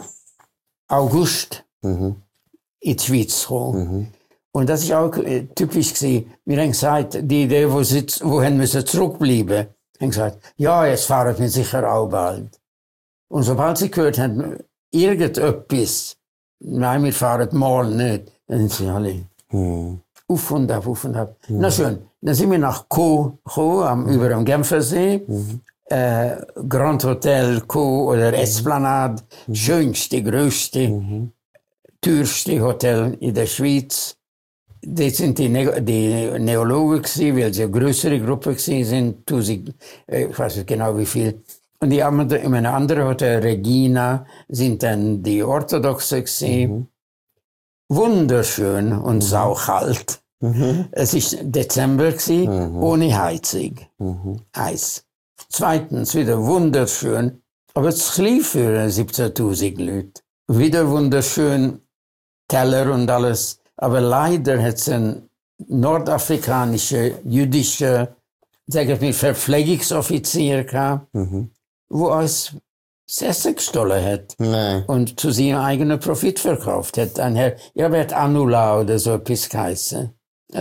August mhm. in die Schweiz gekommen. Mhm. Und das ist auch typisch gewesen. Wir haben gesagt, die Idee, wo sie, wo haben müssen zurückbleiben, haben gesagt, ja, jetzt fahren wir sicher auch bald. Und sobald sie gehört haben, irgendetwas, nein, wir fahren mal nicht, dann sind sie alle hm. auf und ab, auf und ab. Hm. Na schön, dann sind wir nach Co gekommen, am, hm. über dem Genfersee, hm. äh, Grand Hotel Co oder Esplanade, hm. schönste, größte, hm. teuerste Hotel in der Schweiz. Das sind die, ne die Neologen gewesen, weil sie eine größere Gruppe gewesen sind, tausend, ich weiß nicht genau wie viel. Und die haben in einem anderen Hotel, Regina, sind dann die Orthodoxen gewesen. Mhm. Wunderschön und mhm. saukalt. Mhm. Es ist Dezember gewesen, mhm. ohne Heizung. Mhm. Eis. Zweitens wieder wunderschön, aber zu klein für siebzehntausend Leute. Wieder wunderschön, Teller und alles. Aber leider hat es einen nordafrikanischen, jüdischen, sagen wir, Verpflegungsoffizier gehabt, mhm. wo uns das Essen gestohlen hat. Nein. Und zu seinem eigenen Profit verkauft hat. Ein Herr, ja, er hat Anula oder so etwas geheißen.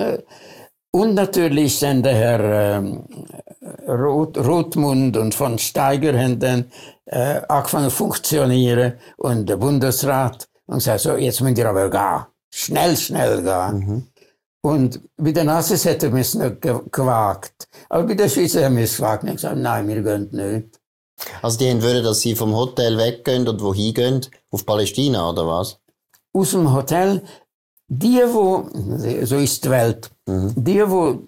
Und natürlich dann der Herr ähm, Roth, Rothmund und von Steiger haben dann äh, angefangen zu funktionieren und der Bundesrat und gesagt, so, jetzt müsst ihr aber gehen. schnell, schnell gehen. Mhm. Und bei den Assis hätten wir es nicht gewagt. Aber bei den Schweizer haben wir es gewagt und gesagt, nein, wir gehen nicht. Also die wollen, dass sie vom Hotel weggehen und wohin gehen? Auf Palästina, oder was? Aus dem Hotel, die, wo, so ist die Welt, mhm. die, wo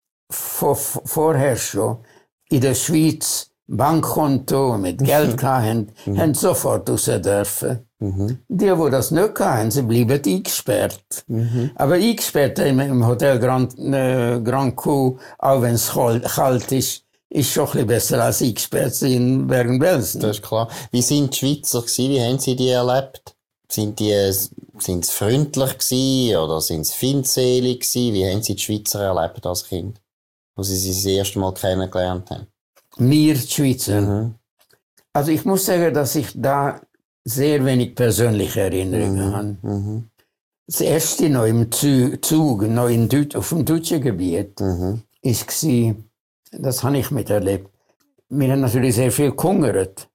vor, vorher schon in der Schweiz Bankkonto mit Geld hatten, mhm. haben sofort raus dürfen. Mhm. Die, die das nicht hatten, sie bleiben eingesperrt. Mhm. Aber eingesperrt im, im Hotel Grand, äh, Grand Coup, auch wenn es kalt ist, ist schon ein bisschen besser als eingesperrt in Bergen-Belsen. Das ist klar. Wie sind die Schweizer gewesen? Wie haben sie die erlebt? Sind die, sind sie freundlich gewesen oder sind sie feindselig gewesen? Wie haben sie die Schweizer erlebt als Kind? Wo sie sie das erste Mal kennengelernt haben? Wir, die Schweizer. Mhm. Also ich muss sagen, dass ich da sehr wenig persönliche Erinnerungen mhm. habe. Mhm. Das erste noch im Zug, noch in Deut- auf dem deutschen Gebiet, mhm. ist war, das habe ich miterlebt. Wir haben natürlich sehr viel gehungert.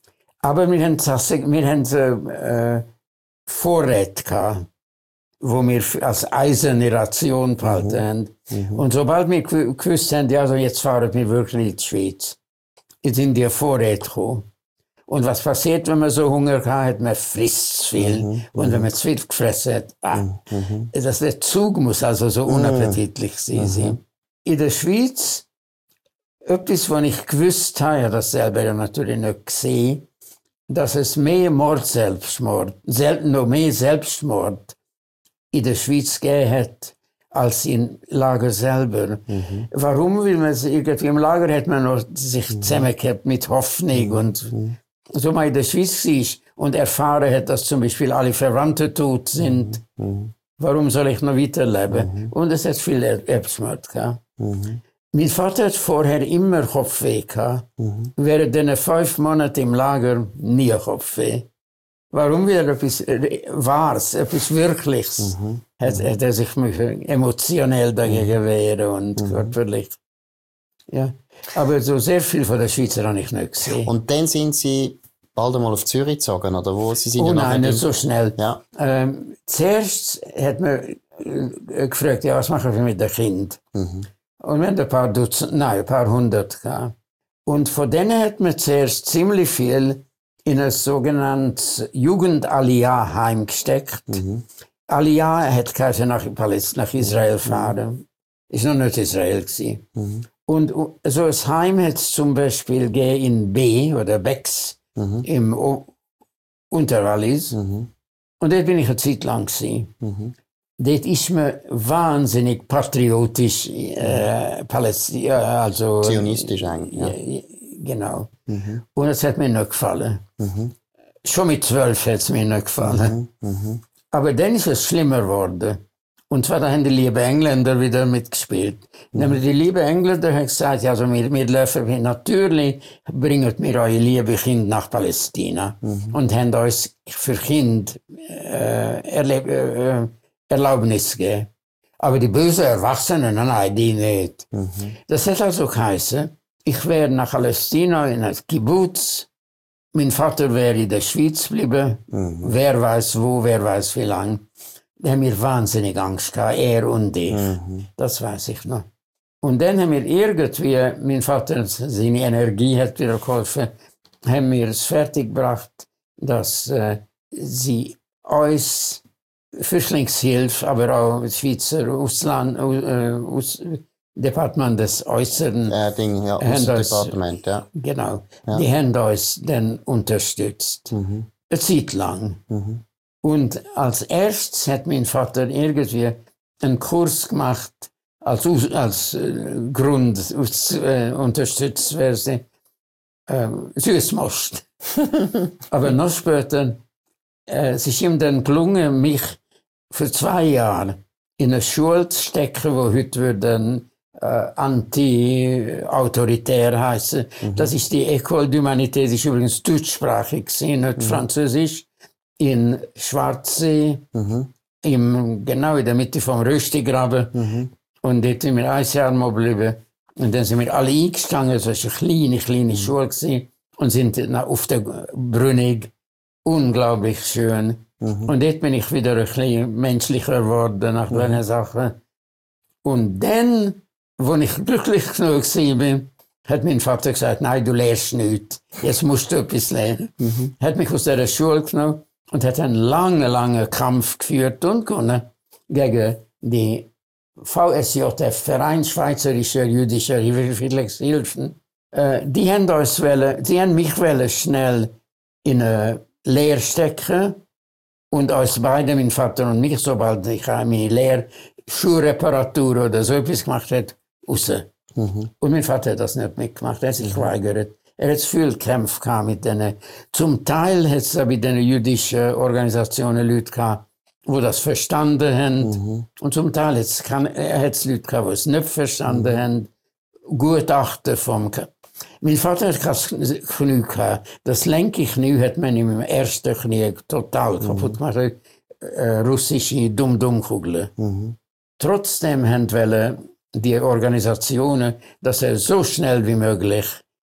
Aber wir haben, wir haben äh, Vorräte gehabt, wo wir als eiserne Ration behalten mhm. haben. Mhm. Und sobald wir gewusst haben, ja, also jetzt fahren wir wirklich in die Schweiz, sind die Vorräte gekommen. Und was passiert, wenn man so Hunger hat? Man frisst zu viel. Mhm. Und wenn man zu viel gefressen hat, ah, mhm. das, der Zug muss also so unappetitlich mhm. sein. In der Schweiz, etwas, was ich gewusst habe, ja, das selber natürlich nicht gesehen, dass es mehr Mord, Selbstmord, selten noch mehr Selbstmord in der Schweiz gegeben hat, als im Lager selber. Mhm. Warum? Weil man irgendwie im Lager hat man noch sich mhm. zusammengehabt mit Hoffnung mhm. und so man in der Schweiz war und erfahren hat, dass zum Beispiel alle Verwandte tot sind. Mhm. Warum soll ich noch weiterleben? Mhm. Und es hat viel Erbschmerz gehabt. Mhm. Mein Vater hat vorher immer Kopfweh gehabt. Mhm. Während den fünf Monaten im Lager nie Kopfweh. Warum? Weil er etwas Wahres, etwas Wirkliches, mhm. hat, hat er sich emotionell dagegen wehren und mhm. körperlich. Ja. Aber so sehr viel von den Schweizer habe ich nicht gesehen. Und dann sind Sie bald einmal auf Zürich gezogen, oder wo? Sie sind oh ja nein, nicht so schnell. Ja. Ähm, zuerst hat man äh, gefragt, ja, was machen wir mit den Kindern? Mhm. Und wir haben ein paar Dutzend, nein, ein paar hundert gehabt. Und von denen hat man zuerst ziemlich viel in ein sogenanntes Jugend-Aliyah-Heim gesteckt. Mhm. Aliyah hat geheißen nach, nach Israel fahren. Mhm. Ist noch nicht Israel gewesen. Mhm. Und so ein Heim hat es zum Beispiel in B oder Becks mhm. im o- Unterwallis. Mhm. Und dort bin ich eine Zeit lang gewesen. Mhm. Dort ist man wahnsinnig patriotisch, äh, Palästin, also zionistisch eigentlich. Ja. Ja, genau. Mhm. Und es hat mir nicht gefallen. Mhm. Schon mit zwölf hat es mir nicht gefallen. Mhm. Mhm. Aber dann ist es schlimmer geworden. Und zwar da haben die lieben Engländer wieder mitgespielt. Mhm. Nämlich die lieben Engländer haben gesagt, ja, also wir, wir laufen, natürlich bringen wir eure lieben Kinder nach Palästina. Mhm. Und haben uns für Kinder äh, erleb- äh, Erlaubnis gegeben. Aber die bösen Erwachsenen, nein, die nicht. Mhm. Das hat also geheißen, ich wäre nach Palästina in ein Kibbutz, mein Vater wäre in der Schweiz geblieben, mhm. wer weiß wo, wer weiß wie lang. Da haben wir wahnsinnig Angst gehabt, er und ich. Mhm. Das weiß ich noch. Und dann haben wir irgendwie, mein Vater, seine Energie hat wieder geholfen, haben wir es fertiggebracht, dass äh, sie uns Flüchtlingshilfe, aber auch das Schweizer Ausland, äh, aus, Departement des Äußeren, äh, Ding, ja, Außendepartement, ja. Genau, ja. Die haben uns dann unterstützt. Mhm. Eine Zeit lang. Mhm. Und als erstes hat mein Vater irgendwie einen Kurs gemacht, als, als äh, Grund, als äh, unterstützt werden, äh, Süßmost. Aber noch später, äh, es ist ihm dann gelungen, mich für zwei Jahre in eine Schule zu stecken, wo heute würden äh, anti-autoritär heißen. Mhm. Das ist die École d'Humanité, die ist übrigens deutschsprachig, nicht mhm. französisch. In Schwarzsee, mhm. im, genau in der Mitte vom Röstigraben. Mhm. Und dort sind wir ein Jahr mal geblieben. Und dann sind wir alle eingestanden, es war eine kleine, kleine mhm. Schule gewesen, und sind auf der Brünig. Unglaublich schön. Mhm. Und dort bin ich wieder ein bisschen menschlicher geworden nach mhm. diesen Sachen. Und dann, als ich glücklich genug war, hat mein Vater gesagt, nein, du lernst nichts. Jetzt musst du etwas lernen. Mhm. Er hat mich aus dieser Schule genommen und hat einen langen, langen Kampf geführt und gewonnen gegen die V S J F, Verein Schweizerischer Jüdischer Flüchtlingshilfen. Äh, die haben uns wollen, die haben mich wollen schnell in eine Lehre stecken und uns beide, mein Vater und mich, sobald ich meine Lehre, Schuhreparatur oder so etwas gemacht habe, raus. Mhm. Und mein Vater hat das nicht mitgemacht, er hat sich geweigert. Er hat viel Kämpfe mit denen. Zum Teil hat es bei den jüdischen Organisationen Leute gehabt, die das verstanden haben. Mhm. Und zum Teil hat es Leute gehabt, die es nicht verstanden mhm. haben. Gutachten vom... Mein Vater hat kein Knie gehabt. Das linke Knie hat man im ersten Knie total mhm. kaputt gemacht. Äh, russische Dumm-Dumm-Kugeln. Mhm. Trotzdem wollten die Organisationen, dass er so schnell wie möglich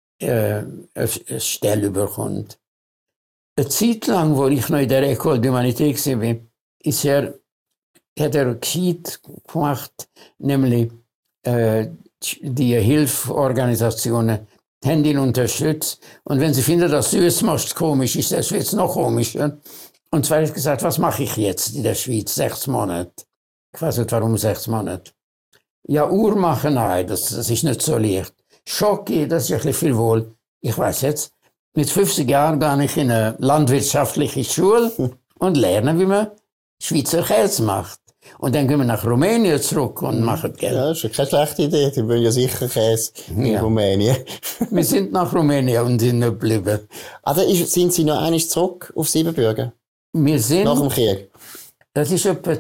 äh, eine Stelle bekommt. Eine Zeit lang, wo ich noch in der École d'Humanité war, ist er, hat er gescheit gemacht, nämlich äh, die Hilfsorganisationen haben ihn unterstützt. Und wenn sie finden, dass Süßmost komisch ist, das wird es noch komischer. Und zwar hat er gesagt, was mache ich jetzt in der Schweiz? Sechs Monate. Ich weiß nicht, warum sechs Monate. Ja, Uhr machen, nein, das, das ist nicht so leicht. Schocki, das ist ein bisschen viel wohl. Ich weiß jetzt, mit fünfzig Jahren gehe ich in eine landwirtschaftliche Schule und lerne, wie man Schweizer Käse macht. Und dann gehen wir nach Rumänien zurück und machen Geld. Ja, das ist keine schlechte Idee. Die wollen ja sicher Käse in ja. Rumänien. Wir sind nach Rumänien und sind nicht geblieben. Also sind Sie noch einmal zurück auf Siebenbürgen? Wir sind... Nach dem Krieg? Das ist etwa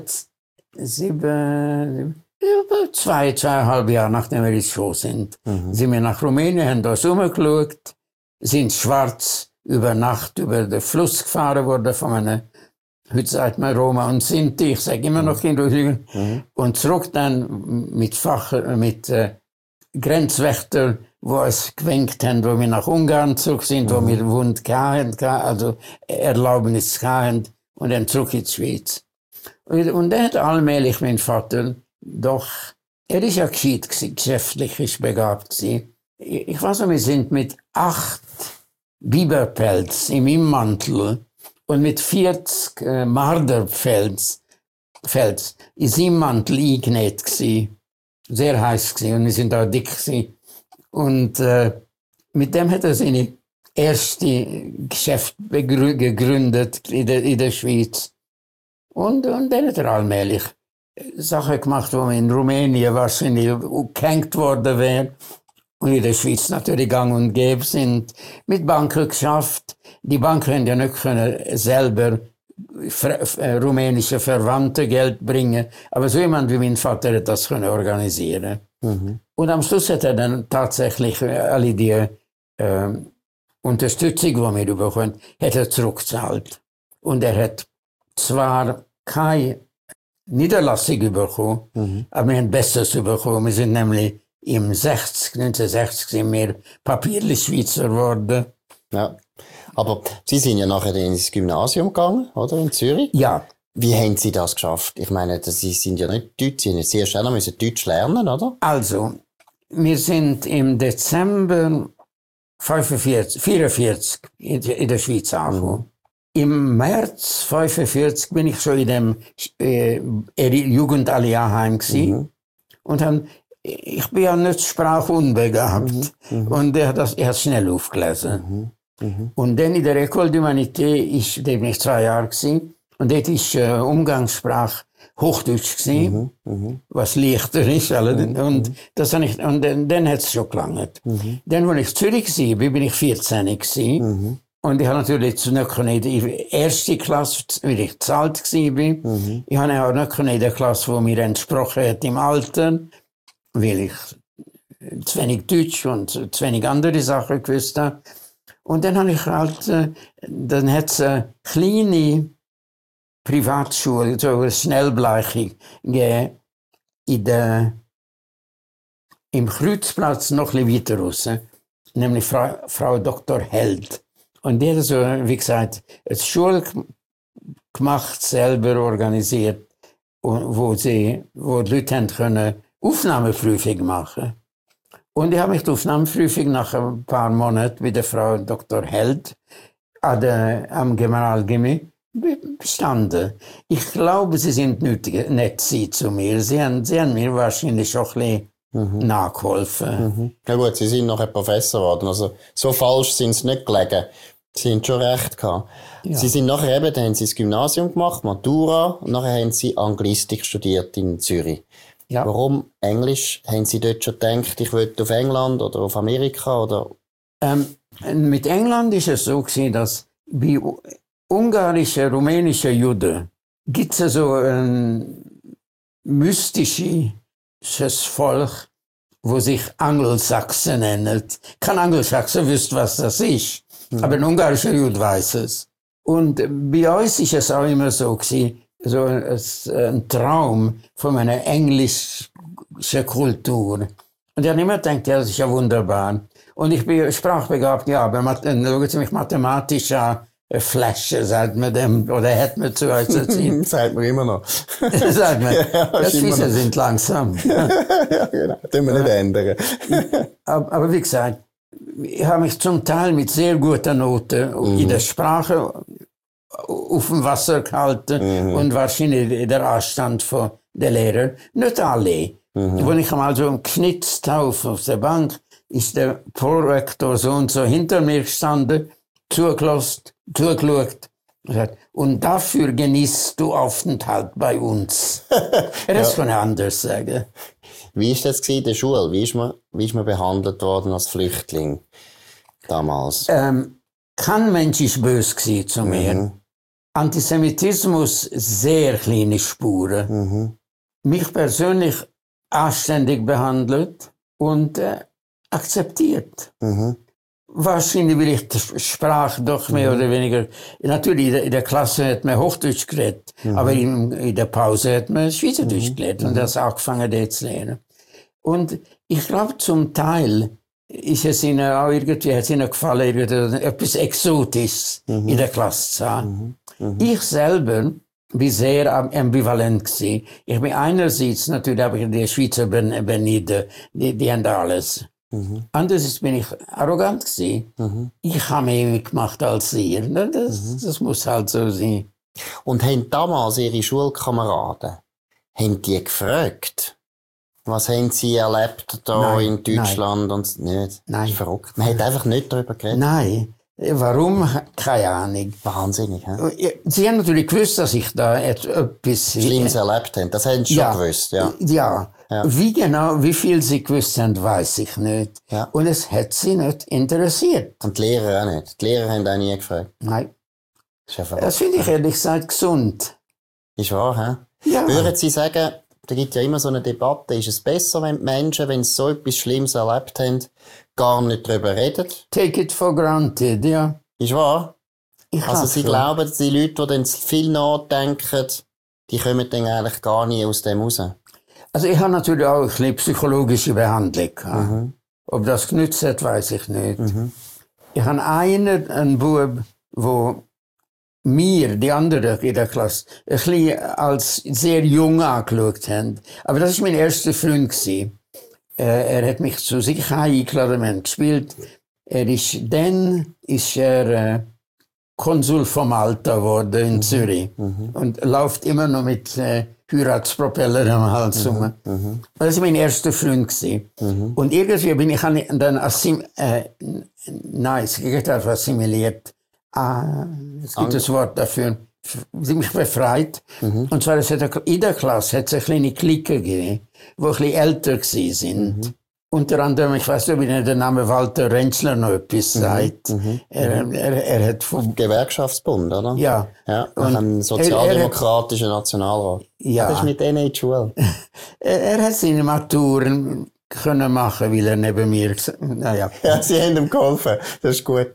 sieben... Über zwei, zweieinhalb Jahre, nachdem wir jetzt schon sind, mhm. sind wir nach Rumänien, haben uns umgeschaut, sind schwarz über Nacht über den Fluss gefahren worden von einem, heute sagt man Roma und Sinti, ich sage immer noch in Rüdigen, mhm. und zurück dann mit Fach, mit äh, Grenzwächter, wo es gewinkt haben, wo wir nach Ungarn zurück sind, mhm. wo wir Wund gehabt, also Erlaubnis gehabt, und dann zurück in die Schweiz. Und, und dann hat allmählich mein Vater doch, er ist ja gescheit gewesen, geschäftlich ist begabt gewesen. Ich weiß noch, wir sind mit acht Biberpelz im Immantel und mit vierzig äh, Marderpelz Pelz in seinem Mantel eingenäht gewesen. Sehr heiß gewesen und wir sind auch dick gewesen. Und äh, mit dem hat er seine erste Geschäft gegründet in der, in der Schweiz. Und, und dann hat er allmählich Sachen gemacht, wo man in Rumänien wahrscheinlich gehängt worden wäre. Und in der Schweiz natürlich gang und gäbe sind. Mit Banken geschafft. Die Banken haben ja nicht können selber rumänische Verwandte Geld bringen. Aber so jemand wie mein Vater hat das können organisieren. Mhm. Und am Schluss hat er dann tatsächlich alle die äh, Unterstützung, die wir bekommen, hat er zurückgezahlt. Und er hat zwar keine Niederlassung bekommen, mhm. aber wir haben Besseres bekommen. Wir sind nämlich im sechzig, neunzehnhundertsechzig sind wir papierlich Schweizer geworden. Ja, aber Sie sind ja nachher ins Gymnasium gegangen, oder, in Zürich? Ja. Wie haben Sie das geschafft? Ich meine, Sie sind ja nicht Deutsch, Sie müssen sehr schnell müssen Deutsch lernen, oder? Also, wir sind im Dezember fünfundvierzig, vierundvierzig in der Schweiz angekommen. Mhm. Im März fünfundvierzig bin ich schon in dem äh, Jugendallianzheim gsi mhm. und dann, ich bin ja nicht sprachunbegabt mhm. und er hat das er hat schnell aufgelesen. Mhm. Mhm. Und dann in der École d'Humanité, ich, da bin ich zwei Jahre gsi und dort ist äh, Umgangssprache Hochdeutsch gsi, mhm. Mhm. was leichter ist. Mhm. Und das habe ich, und dann, dann hat es schon gelangt. Mhm. Dann, als ich in Zürich war, bin ich vierzehn gsi. Mhm. Und ich habe natürlich nicht in die erste Klasse, weil ich zu alt war. Mhm. Ich habe auch nicht in der Klasse, die mir entsprochen hat im Alter, weil ich zu wenig Deutsch und zu wenig andere Sachen gewusst habe. Und dann habe ich halt, dann hat es eine kleine Privatschule, so eine Schnellbleiche gegeben, in der, im Kreuzplatz noch ein bisschen weiter raus, nämlich Frau, Frau Doktor Held. Und die hat so, wie gesagt, eine Schule gemacht, selber organisiert, wo, sie, wo die Leute haben können Aufnahmeprüfung machen. Und ich habe mich die Aufnahmeprüfung nach ein paar Monaten mit der Frau Doktor Held an der, am Generalgymnasium bestanden. Ich glaube, sie sind nicht nett zu mir. Sie haben, sie haben mir wahrscheinlich schon ein bisschen mhm. nachgeholfen. Mhm. Ja gut, sie sind nachher Professor geworden. Also, so falsch sind sie nicht gelegen. Sie haben schon recht gehabt. Ja. Sie sind nachher eben, dann haben sie das Gymnasium gemacht, Matura, und nachher haben sie Anglistik studiert in Zürich. Ja. Warum Englisch? Haben Sie dort schon gedacht, ich will auf England oder auf Amerika? Oder? Ähm, mit England ist es so gewesen, dass wie ungarische, rumänische Juden gibt es so ein mystisches Volk, wo sich Angelsachsen nennt. Kein Angelsachsen wüsste, was das ist, mhm. aber ein ungarischer Jude weiß es. Und bei uns ist es auch immer so gewesen, so ein Traum von einer englischen Kultur. Und ich habe immer gedacht, ja, das ist ja wunderbar. Und ich bin sprachbegabt, ja, aber schauen Sie mich mathematischer Flasche, sagt man dem, oder hätte man zu euch erzählt. Sagt man immer noch. Sagt man. Ja, das Füße sind langsam. Ja, genau. Das können wir nicht ändern. aber, aber wie gesagt, ich habe mich zum Teil mit sehr guter Note mhm. in der Sprache auf dem Wasser gehalten mhm. und wahrscheinlich der Anstand von der Lehrer. Nicht alle. Mhm. Wenn ich einmal so geknitzt habe auf der Bank, ist der Prorektor so und so hinter mir gestanden, zugelassen, zugeschaut und dafür genießt du Aufenthalt bei uns. Das kann ich anders sagen. Wie war das in der Schule? Wie ist man, wie ist man behandelt worden als Flüchtling damals? Ähm, kein Mensch war böse zu mir. Mhm. Antisemitismus, sehr kleine Spuren. Mhm. Mich persönlich anständig behandelt und äh, akzeptiert. Mhm. Wahrscheinlich, weil ich die Sprache doch mehr mhm. oder weniger... Natürlich, in der, in der Klasse hat man Hochdeutsch geredet, mhm. aber in, in der Pause hat man Schweizerdeutsch mhm. geredet und das angefangen, das zu lernen. Und ich glaube, zum Teil ist es ihnen auch irgendwie, hat es ihnen gefallen, irgendwie etwas Exotisches mhm. in der Klasse zu haben. Mhm. Mhm. Ich selber bin sehr ambivalent gewesen. Ich bin einerseits, natürlich habe ich die Schweizer beneidet, die, die haben alles. Mhm. Andererseits bin ich arrogant gewesen. Mhm. Ich habe mehr gemacht als ihr. Das, mhm. das muss halt so sein. Und haben damals Ihre Schulkameraden, haben die gefragt, was haben Sie erlebt da nein, in Deutschland? Nein. Und nicht? Nein. Das ist verrückt. Man hat einfach nicht darüber geredet. Nein. Warum? Keine Ahnung. Wahnsinnig, hä? Sie haben natürlich gewusst, dass ich da etwas Schlimmes erlebt habe. Das haben Sie ja, schon gewusst, ja. ja. Ja. Wie genau, wie viel Sie gewusst haben, weiß ich nicht. Ja. Und es hat Sie nicht interessiert. Und die Lehrer auch nicht. Die Lehrer haben auch nie gefragt. Nein. Das ist ja verrückt. Das finde ich ehrlich gesagt gesund. Ist wahr, hä? Ja. Würden Sie sagen, da gibt ja immer so eine Debatte, ist es besser, wenn die Menschen, wenn sie so etwas Schlimmes erlebt haben, gar nicht darüber reden? Take it for granted, ja. Ist wahr? Ich also Sie schon. glauben, dass die Leute, die dann viel nachdenken, die kommen dann eigentlich gar nie aus dem raus? Also ich habe natürlich auch ein bisschen psychologische Behandlung. Mhm. Ob das genützt hat, weiß ich nicht. Mhm. Ich habe einen, einen Bub, wo mir, die anderen in der Klasse, ein bisschen als sehr jung angeschaut haben. Aber das war mein erster Freund. Äh, er hat mich zu sich eingeladen, wir haben gespielt. Er ist, dann ist er äh, Konsul von Malta geworden in mhm. Zürich. Mhm. Und läuft immer noch mit äh, Heiratspropeller am Hals rum. Mhm. Mhm. Das war mein erster Freund. Mhm. Und irgendwie bin ich dann assim, äh, nein, es geht einfach assimiliert. Ah, es gibt das Wort dafür. Sie mich befreit. Mhm. Und zwar, es hat in der Klasse hat es eine kleine Clique gegeben, die ein bisschen älter waren. Mhm. Unter anderem, ich weiß nicht, ob Ihnen der Name Walter Rentschler noch etwas mhm. sagt. Mhm. Er, er, er hat vom Gewerkschaftsbund, oder? Ja. Ja, und einen sozialdemokratischen er, er hat, Nationalrat. Ja. Das ist mit N H L. er, er hat seine Maturen können machen, weil er neben mir, naja. Ja, Sie haben ihm geholfen. Das ist gut.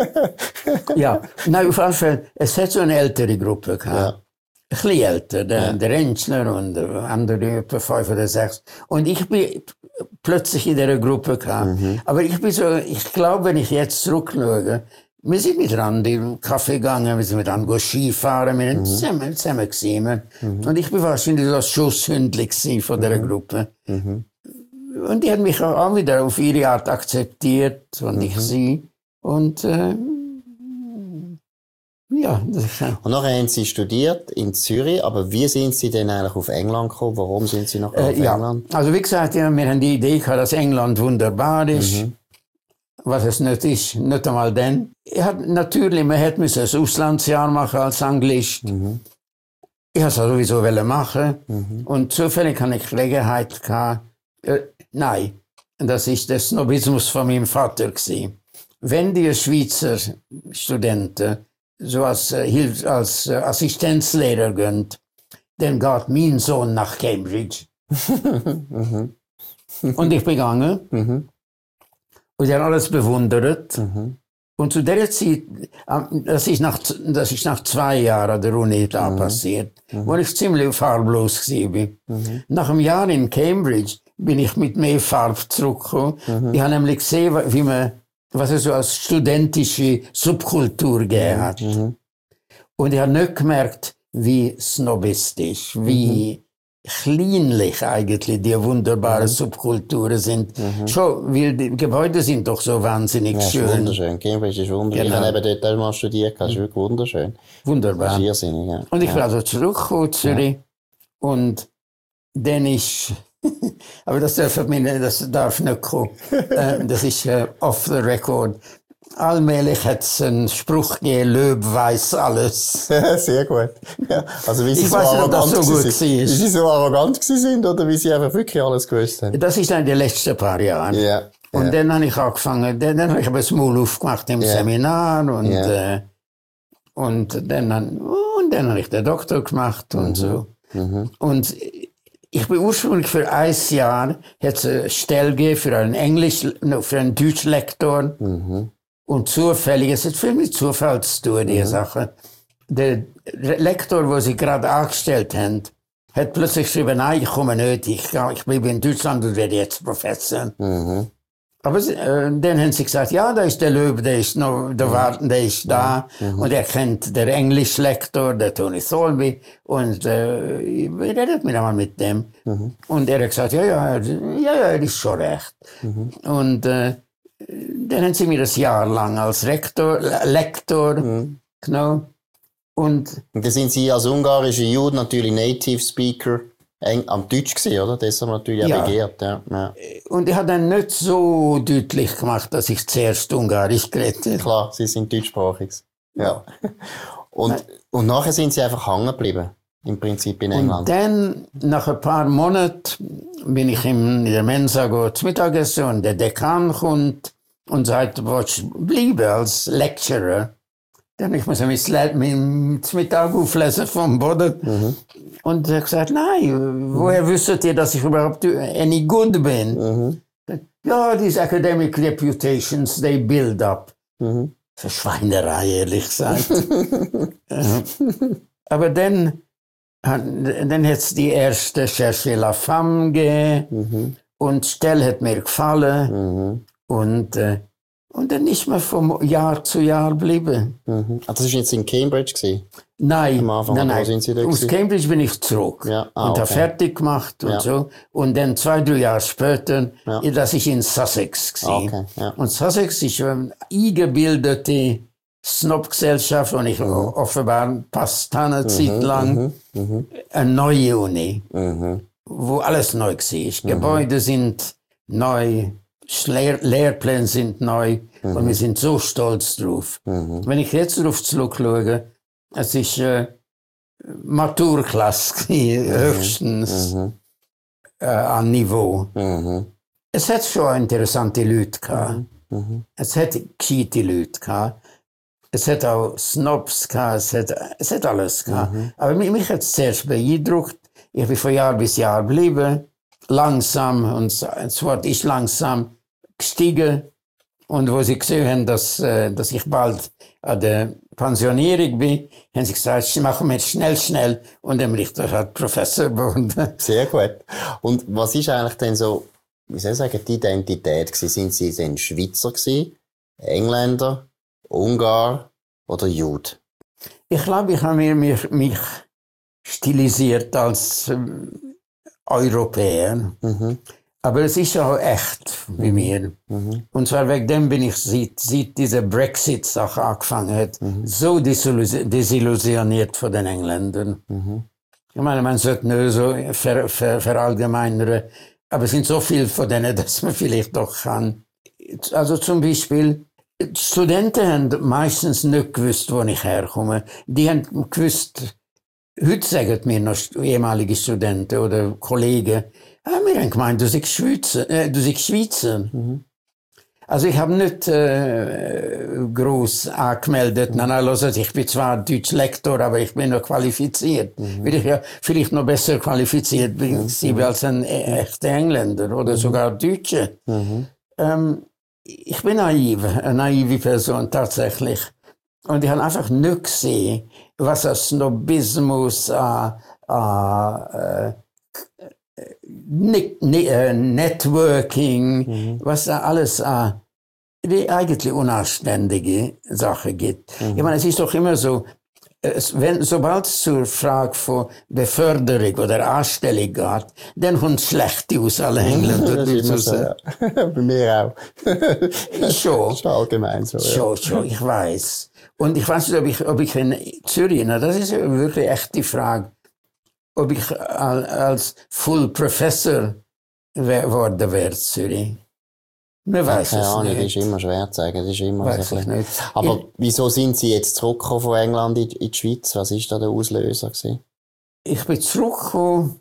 Ja. Nein, auf jeden Fall, es hat so eine ältere Gruppe gehabt. Ja. Ein bisschen älter, der, ja. der Rentschler und der andere etwa fünf oder sechs. Und ich bin plötzlich in dieser Gruppe gehabt. Mhm. Aber ich bin so, ich glaube, wenn ich jetzt zurückschaue, wir sind miteinander im Kaffee gegangen, wir sind miteinander Skifahren, wir Mhm. sind zusammen, zusammen gesehen. Mhm. Und ich war wahrscheinlich das Schusshündchen von dieser Mhm. Gruppe. Mhm. Und die hat mich auch wieder auf ihre Art akzeptiert und Mhm. ich sie. Und äh, ja, das ist, äh, Und nachher haben Sie studiert in Zürich, aber wie sind Sie denn eigentlich auf England gekommen? Warum sind Sie nachher auf äh, ja. England? Also wie gesagt, ja, wir haben die Idee gehabt, dass England wunderbar ist. Mhm. Was es nicht ist, nicht einmal dann. Ich hab, natürlich, man hätte müssen ein Auslandsjahr machen als Anglist. Mhm. Ich wollte es sowieso wollen machen. Mhm. Und zufällig hatte ich Gelegenheit gehabt. Äh, nein, das ist der Snobismus von meinem Vater gewesen. Wenn die Schweizer Studenten so als, äh, Hilf als äh, Assistenzlehrer gehen, dann geht mein Sohn nach Cambridge. Mhm. Und ich bin gegangen. Mhm. Und die haben alles bewundert. Mhm. Und zu der Zeit, ähm, das ist nach, das ist nach zwei Jahren an der Uni da Mhm. passiert, wo ich ziemlich farblos war. Mhm. Nach einem Jahr in Cambridge bin ich mit mehr Farbe zurückgekommen. Mhm. Ich habe nämlich gesehen, wie man, was es so als studentische Subkultur gegeben hat. Mhm. Und ich habe nicht gemerkt, wie snobistisch, wie kleinlich eigentlich die wunderbaren Subkulturen sind. Mhm. Schon, weil die Gebäude sind doch so wahnsinnig Ja, ist schön. wunderschön. Cambridge ist wunderschön. Genau. Ich habe eben dort auch mal studiert. Das ist wirklich wunderschön. Das Wunderbar. ist irrsinnig, ja. Und ich ja. bin also zurückgekommen, Zürich. Und dann ist, aber das darf, mir nicht- das darf nicht kommen. äh, das ist äh, off the record. Allmählich hat es einen Spruch gegeben, Löb weiss alles. Sehr gut. Ja. Also, wie Sie Ich so weiss nicht, ob das arrogant so gut gewesen sind. war. Wie Sie so arrogant gewesen sind oder wie Sie einfach wirklich alles gewusst haben. Das ist dann die letzten paar Jahre. Ja. Und ja. dann habe ich angefangen, dann, dann habe ich das Maul aufgemacht im Ja. Seminar und, Ja. äh, und dann, han- und dann habe ich den Doktor gemacht und so. Mhm. Und ich bin ursprünglich für ein Jahr, hat es eine Stelle gegeben für einen Englisch, no, für einen Deutschlektor. Mhm. Und zufällig, es hat viel mit Zufall zu tun, die Sache. Der Lektor, den sie gerade angestellt haben, hat plötzlich geschrieben, nein, ich komme nicht, ich, ich bleibe in Deutschland und werde jetzt Professor. Mhm. Aber äh, dann haben sie gesagt, ja, da ist der Löb, der ist noch, der Warten, der ist da. Und er kennt der Englischlektor, der Tony Solby. Und äh, redet mir einmal mit dem. Mhm. Und er hat gesagt, ja, ja, ja, ja, er ist schon recht. Mhm. Und äh, dann haben sie mir das Jahr lang als Rektor, Lektor Mhm. genommen. Und Und dann sind Sie als ungarische Jude natürlich Native Speaker eng am Deutsch gewesen, oder? Das haben wir natürlich Ja. auch begehrt, ja. ja. Und ich habe dann nicht so deutlich gemacht, dass ich zuerst Ungarisch geredet habe. Klar, Sie sind deutschsprachig. Ja. Und, und nachher sind Sie einfach hängen geblieben. Im Prinzip in Und England. dann, nach ein paar Monaten, bin ich in der Mensa go zu Mittagessen und der Dekan kommt und sagt, willst du bleiben als Lecturer? Dann ich muss mich mit Mittag auflesen vom Boden. Mhm. Und er hat gesagt, nein, woher wüsstet ihr, dass ich überhaupt any good bin? Mhm. Ja, these academic reputations, they build up. Mhm. Für Schweinerei, ehrlich gesagt. Äh, Aber dann, hat- dann hat es die erste Cherche la Femme gegeben Mhm. und die Stelle hat mir gefallen Mhm. und, äh, und dann ist man von Jahr zu Jahr geblieben. Mhm. Ah, das war jetzt in Cambridge gewesen. Nein, Am Anfang, nein, oder wo nein. sind Sie da Aus gewesen? Cambridge bin ich zurück Ja, ah, und habe okay. fertig gemacht und Ja. so. Und dann zwei, drei Jahre später, Ja. das ist in Sussex gewesen. Okay, ja. Und Sussex ist eine eingebildete Snobgesellschaft und ich offenbar passt eine Zeit lang Mhm. Mhm. eine neue Uni, Mhm. wo alles neu war. Gebäude sind neu, Lehr Lehrpläne sind neu und wir sind so stolz drauf. Mhm. Wenn ich jetzt darauf zurückschaue, es ist äh, Maturklasse gewesen, höchstens Mhm. äh, an Niveau. Mhm. Es hat schon interessante Leute gehabt. Mhm. Es hat gescheite Leute gehabt. Es hat auch Snobs gehabt. Es hat, es hat alles gehabt. Aber mich, mich hat es zuerst beeindruckt. Ich bin von Jahr bis Jahr geblieben. Langsam. Und das Wort ist langsam gestiegen. Und wo sie gesehen haben, dass, äh, dass ich bald an der Pensionierung bin, haben sie gesagt, machen wir schnell, schnell. Und dann bin ich dort halt Professor geworden. Sehr gut. Und was ist eigentlich denn so, wie soll ich sagen, die Identität gewesen? Sind Sie denn Schweizer gewesen? Engländer? Ungar oder Jude? Ich glaube, ich habe mir mich, mich stilisiert als äh, Europäer. Mhm. Aber es ist auch echt bei mir. Mhm. Und zwar wegen dem bin ich, seit, seit diese Brexit-Sache angefangen hat, mhm. so desillusioniert von den Engländern. Mhm. Ich meine, man sollte nur so ver, ver, verallgemeinern, aber es sind so viele von denen, dass man vielleicht doch kann. Also zum Beispiel, die Studenten haben meistens nicht gewusst, wo ich herkomme. Die haben gewusst, heute sagen mir noch ehemalige Studenten oder Kollegen, ah, wir haben gemeint, du bist Schweizer. Äh, du bist Schweizer. Mhm. Also ich habe nicht äh, groß angemeldet. Mhm. Nein, nein, also ich bin zwar Deutsch-Lektor, aber ich bin noch qualifiziert. Mhm. Will ich ja vielleicht noch besser qualifiziert bin mhm. als ein echter Engländer oder mhm. sogar Deutscher. Mhm. Ähm, ich bin naiv, eine naive Person tatsächlich. Und ich habe einfach nicht gesehen, was das Snobismus, äh, äh, Networking, mhm. was da alles äh, die eigentlich unanständige Sache gibt. Mhm. Ich meine, es ist doch immer so, es, wenn, sobald es zur Frage von Beförderung oder Anstellung geht, dann kommt es schlecht aus alle Engländer. Das ist immer so, ja. Bei mir auch. Schon. Das ist allgemein so. Ja. Schon, schon, ich weiß. Und ich weiß nicht, ob ich, ob ich in Zürich, na, das ist wirklich echt die Frage, ob ich als Full Professor geworden wäre in Zürich. Man weiß Keine es Ahnung, nicht. Das ist immer schwer zu sagen. Das ist immer weiß so ich nicht. Aber ich, wieso sind Sie jetzt zurückgekommen von England in, in die Schweiz? Was war da der Auslöser gewesen? Ich bin zurückgekommen,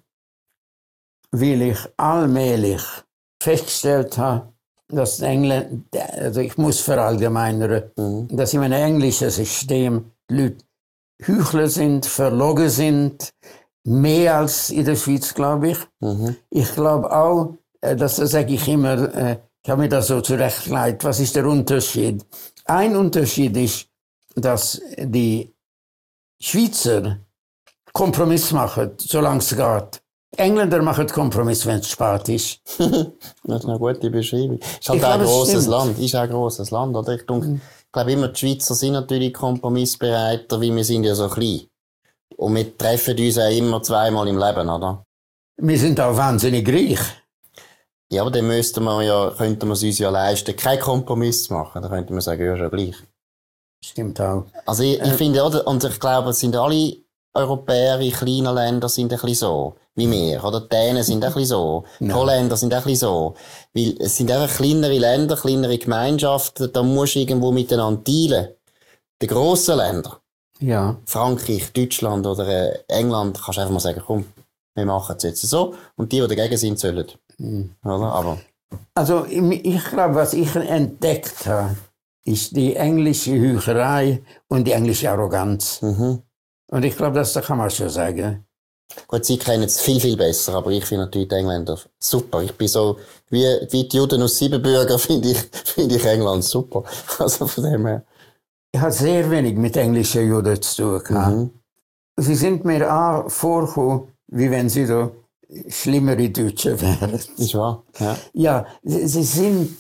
weil ich allmählich festgestellt habe, dass England, also ich muss verallgemeinern, mhm. dass in einem englischen System Leute Heuchler sind, verlogen sind, mehr als in der Schweiz, glaube ich. Mhm. Ich glaube auch, das sage ich immer, ich habe mir das so zurechtgelegt, was ist der Unterschied? Ein Unterschied ist, dass die Schweizer Kompromiss machen, solange es geht. Engländer machen Kompromiss, wenn es spät ist. Das ist eine gute Beschreibung. Ist halt auch ein grosses Land. Ist auch ein grosses Land, oder? Ich denke, mhm. Ich glaube immer, die Schweizer sind natürlich kompromissbereiter, weil wir sind ja so klein. Und wir treffen uns auch immer zweimal im Leben, oder? Wir sind auch wahnsinnig reich. Ja, aber dann müssten wir ja, könnten wir es uns ja leisten, keinen Kompromiss zu machen. Dann könnte man sagen, ja, schon gleich. Stimmt auch. Also ich, ich äh, finde, oder? Und ich glaube, es sind alle Europäer in kleinen Ländern sind ein bisschen so, wie wir. Oder die Dänen sind ein bisschen so. Die Holländer sind ein bisschen so. Weil es sind einfach kleinere Länder, kleinere Gemeinschaften, da musst du irgendwo miteinander dealen. Die grossen Länder. Ja. Frankreich, Deutschland oder äh, England, kannst du einfach mal sagen, komm, wir machen es jetzt so. Und die, die dagegen sind, sollen. Mhm. Oder? Aber. Also, ich, ich glaube, was ich entdeckt habe, ist die englische Heucherei und die englische Arroganz. Mhm. Und ich glaube, das kann man schon sagen. Gut, Sie kennen es viel, viel besser, aber ich finde natürlich die Engländer super. Ich bin so, wie, wie die Juden aus Siebenbürgen finde ich, finde ich England super. Also von dem her. Ich habe sehr wenig mit englischen Juden zu tun. Mhm. Sie sind mir auch vorgekommen, wie wenn sie so schlimmere Deutsche wären. Ist wahr, ja. Ja, sie, sie sind,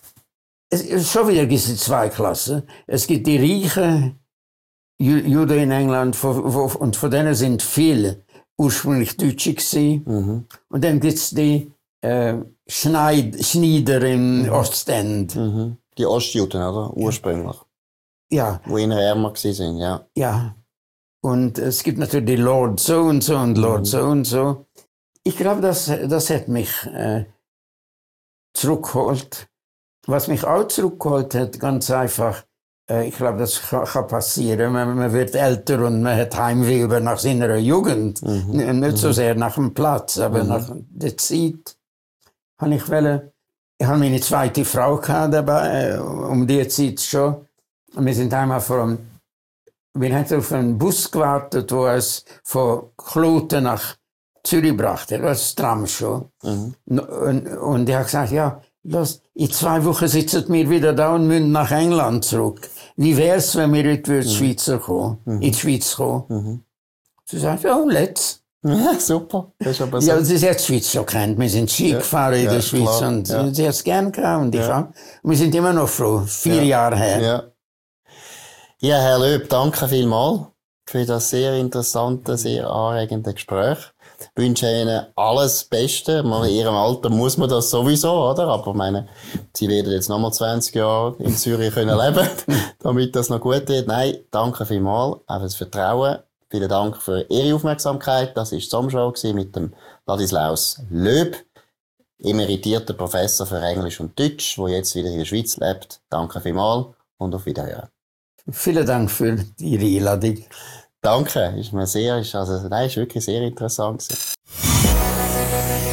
es, schon wieder gibt es zwei Klassen. Es gibt die reichen Juden in England, wo, wo, und von denen sind viele ursprünglich Deutsche gewesen. Mhm. Und dann gibt es die äh, Schneid, Schneider im mhm. Ostend. Mhm. Die Ostjuden, oder? Ursprünglich. Ja. Wo ihnen ärmer gewesen sind, ja. Ja. Und es gibt natürlich die Lord so und so und Lord mhm. so und so. Ich glaube, das, das hat mich äh, zurückgeholt. Was mich auch zurückgeholt hat, ganz einfach, ich glaube, das kann passieren. Man, man wird älter und man hat Heimweh über nach seiner Jugend. Mhm. Nicht so sehr nach dem Platz, aber mhm. nach der Zeit. Habe ich wollte, ich habe meine zweite Frau gehabt dabei, um die Zeit schon. Und wir sind einmal vor wir haben auf einen Bus gewartet, der uns von Kloten nach Zürich brachte. Das war das Tram schon. Mhm. Und, und ich habe gesagt, ja, los, in zwei Wochen sitzen wir wieder da und müssen nach England zurück. Wie wär's, wenn wir heute in die Schweiz kommen, mhm. in die Schweiz kommen? Mhm. Sie sagt, ja, let's. Ja, super. Das ist aber so. Ja, sie hat die Schweiz schon kennt. Wir sind Ski ja, gefahren in ja, der Schweiz klar, und ja. sie hat es gerne gehabt und ich ja. auch. Wir sind immer noch froh, vier ja. Jahre her. Ja. Ja, Herr Löb, danke vielmals für das sehr interessante, sehr anregende Gespräch. Ich wünsche Ihnen alles Beste. In Ihrem Alter muss man das sowieso, oder? Aber ich meine, Sie werden jetzt nochmal zwanzig Jahre in Zürich können leben, damit das noch gut wird. Nein, danke vielmals auch für das Vertrauen. Vielen Dank für Ihre Aufmerksamkeit. Das war die Sommershow mit dem Ladislaus Löb, emeritierter Professor für Englisch und Deutsch, der jetzt wieder in der Schweiz lebt. Danke vielmals und auf Wiederhören. Vielen Dank für Ihre Einladung. Danke, ist mir sehr, ist also, nein, ist wirklich sehr interessant gewesen.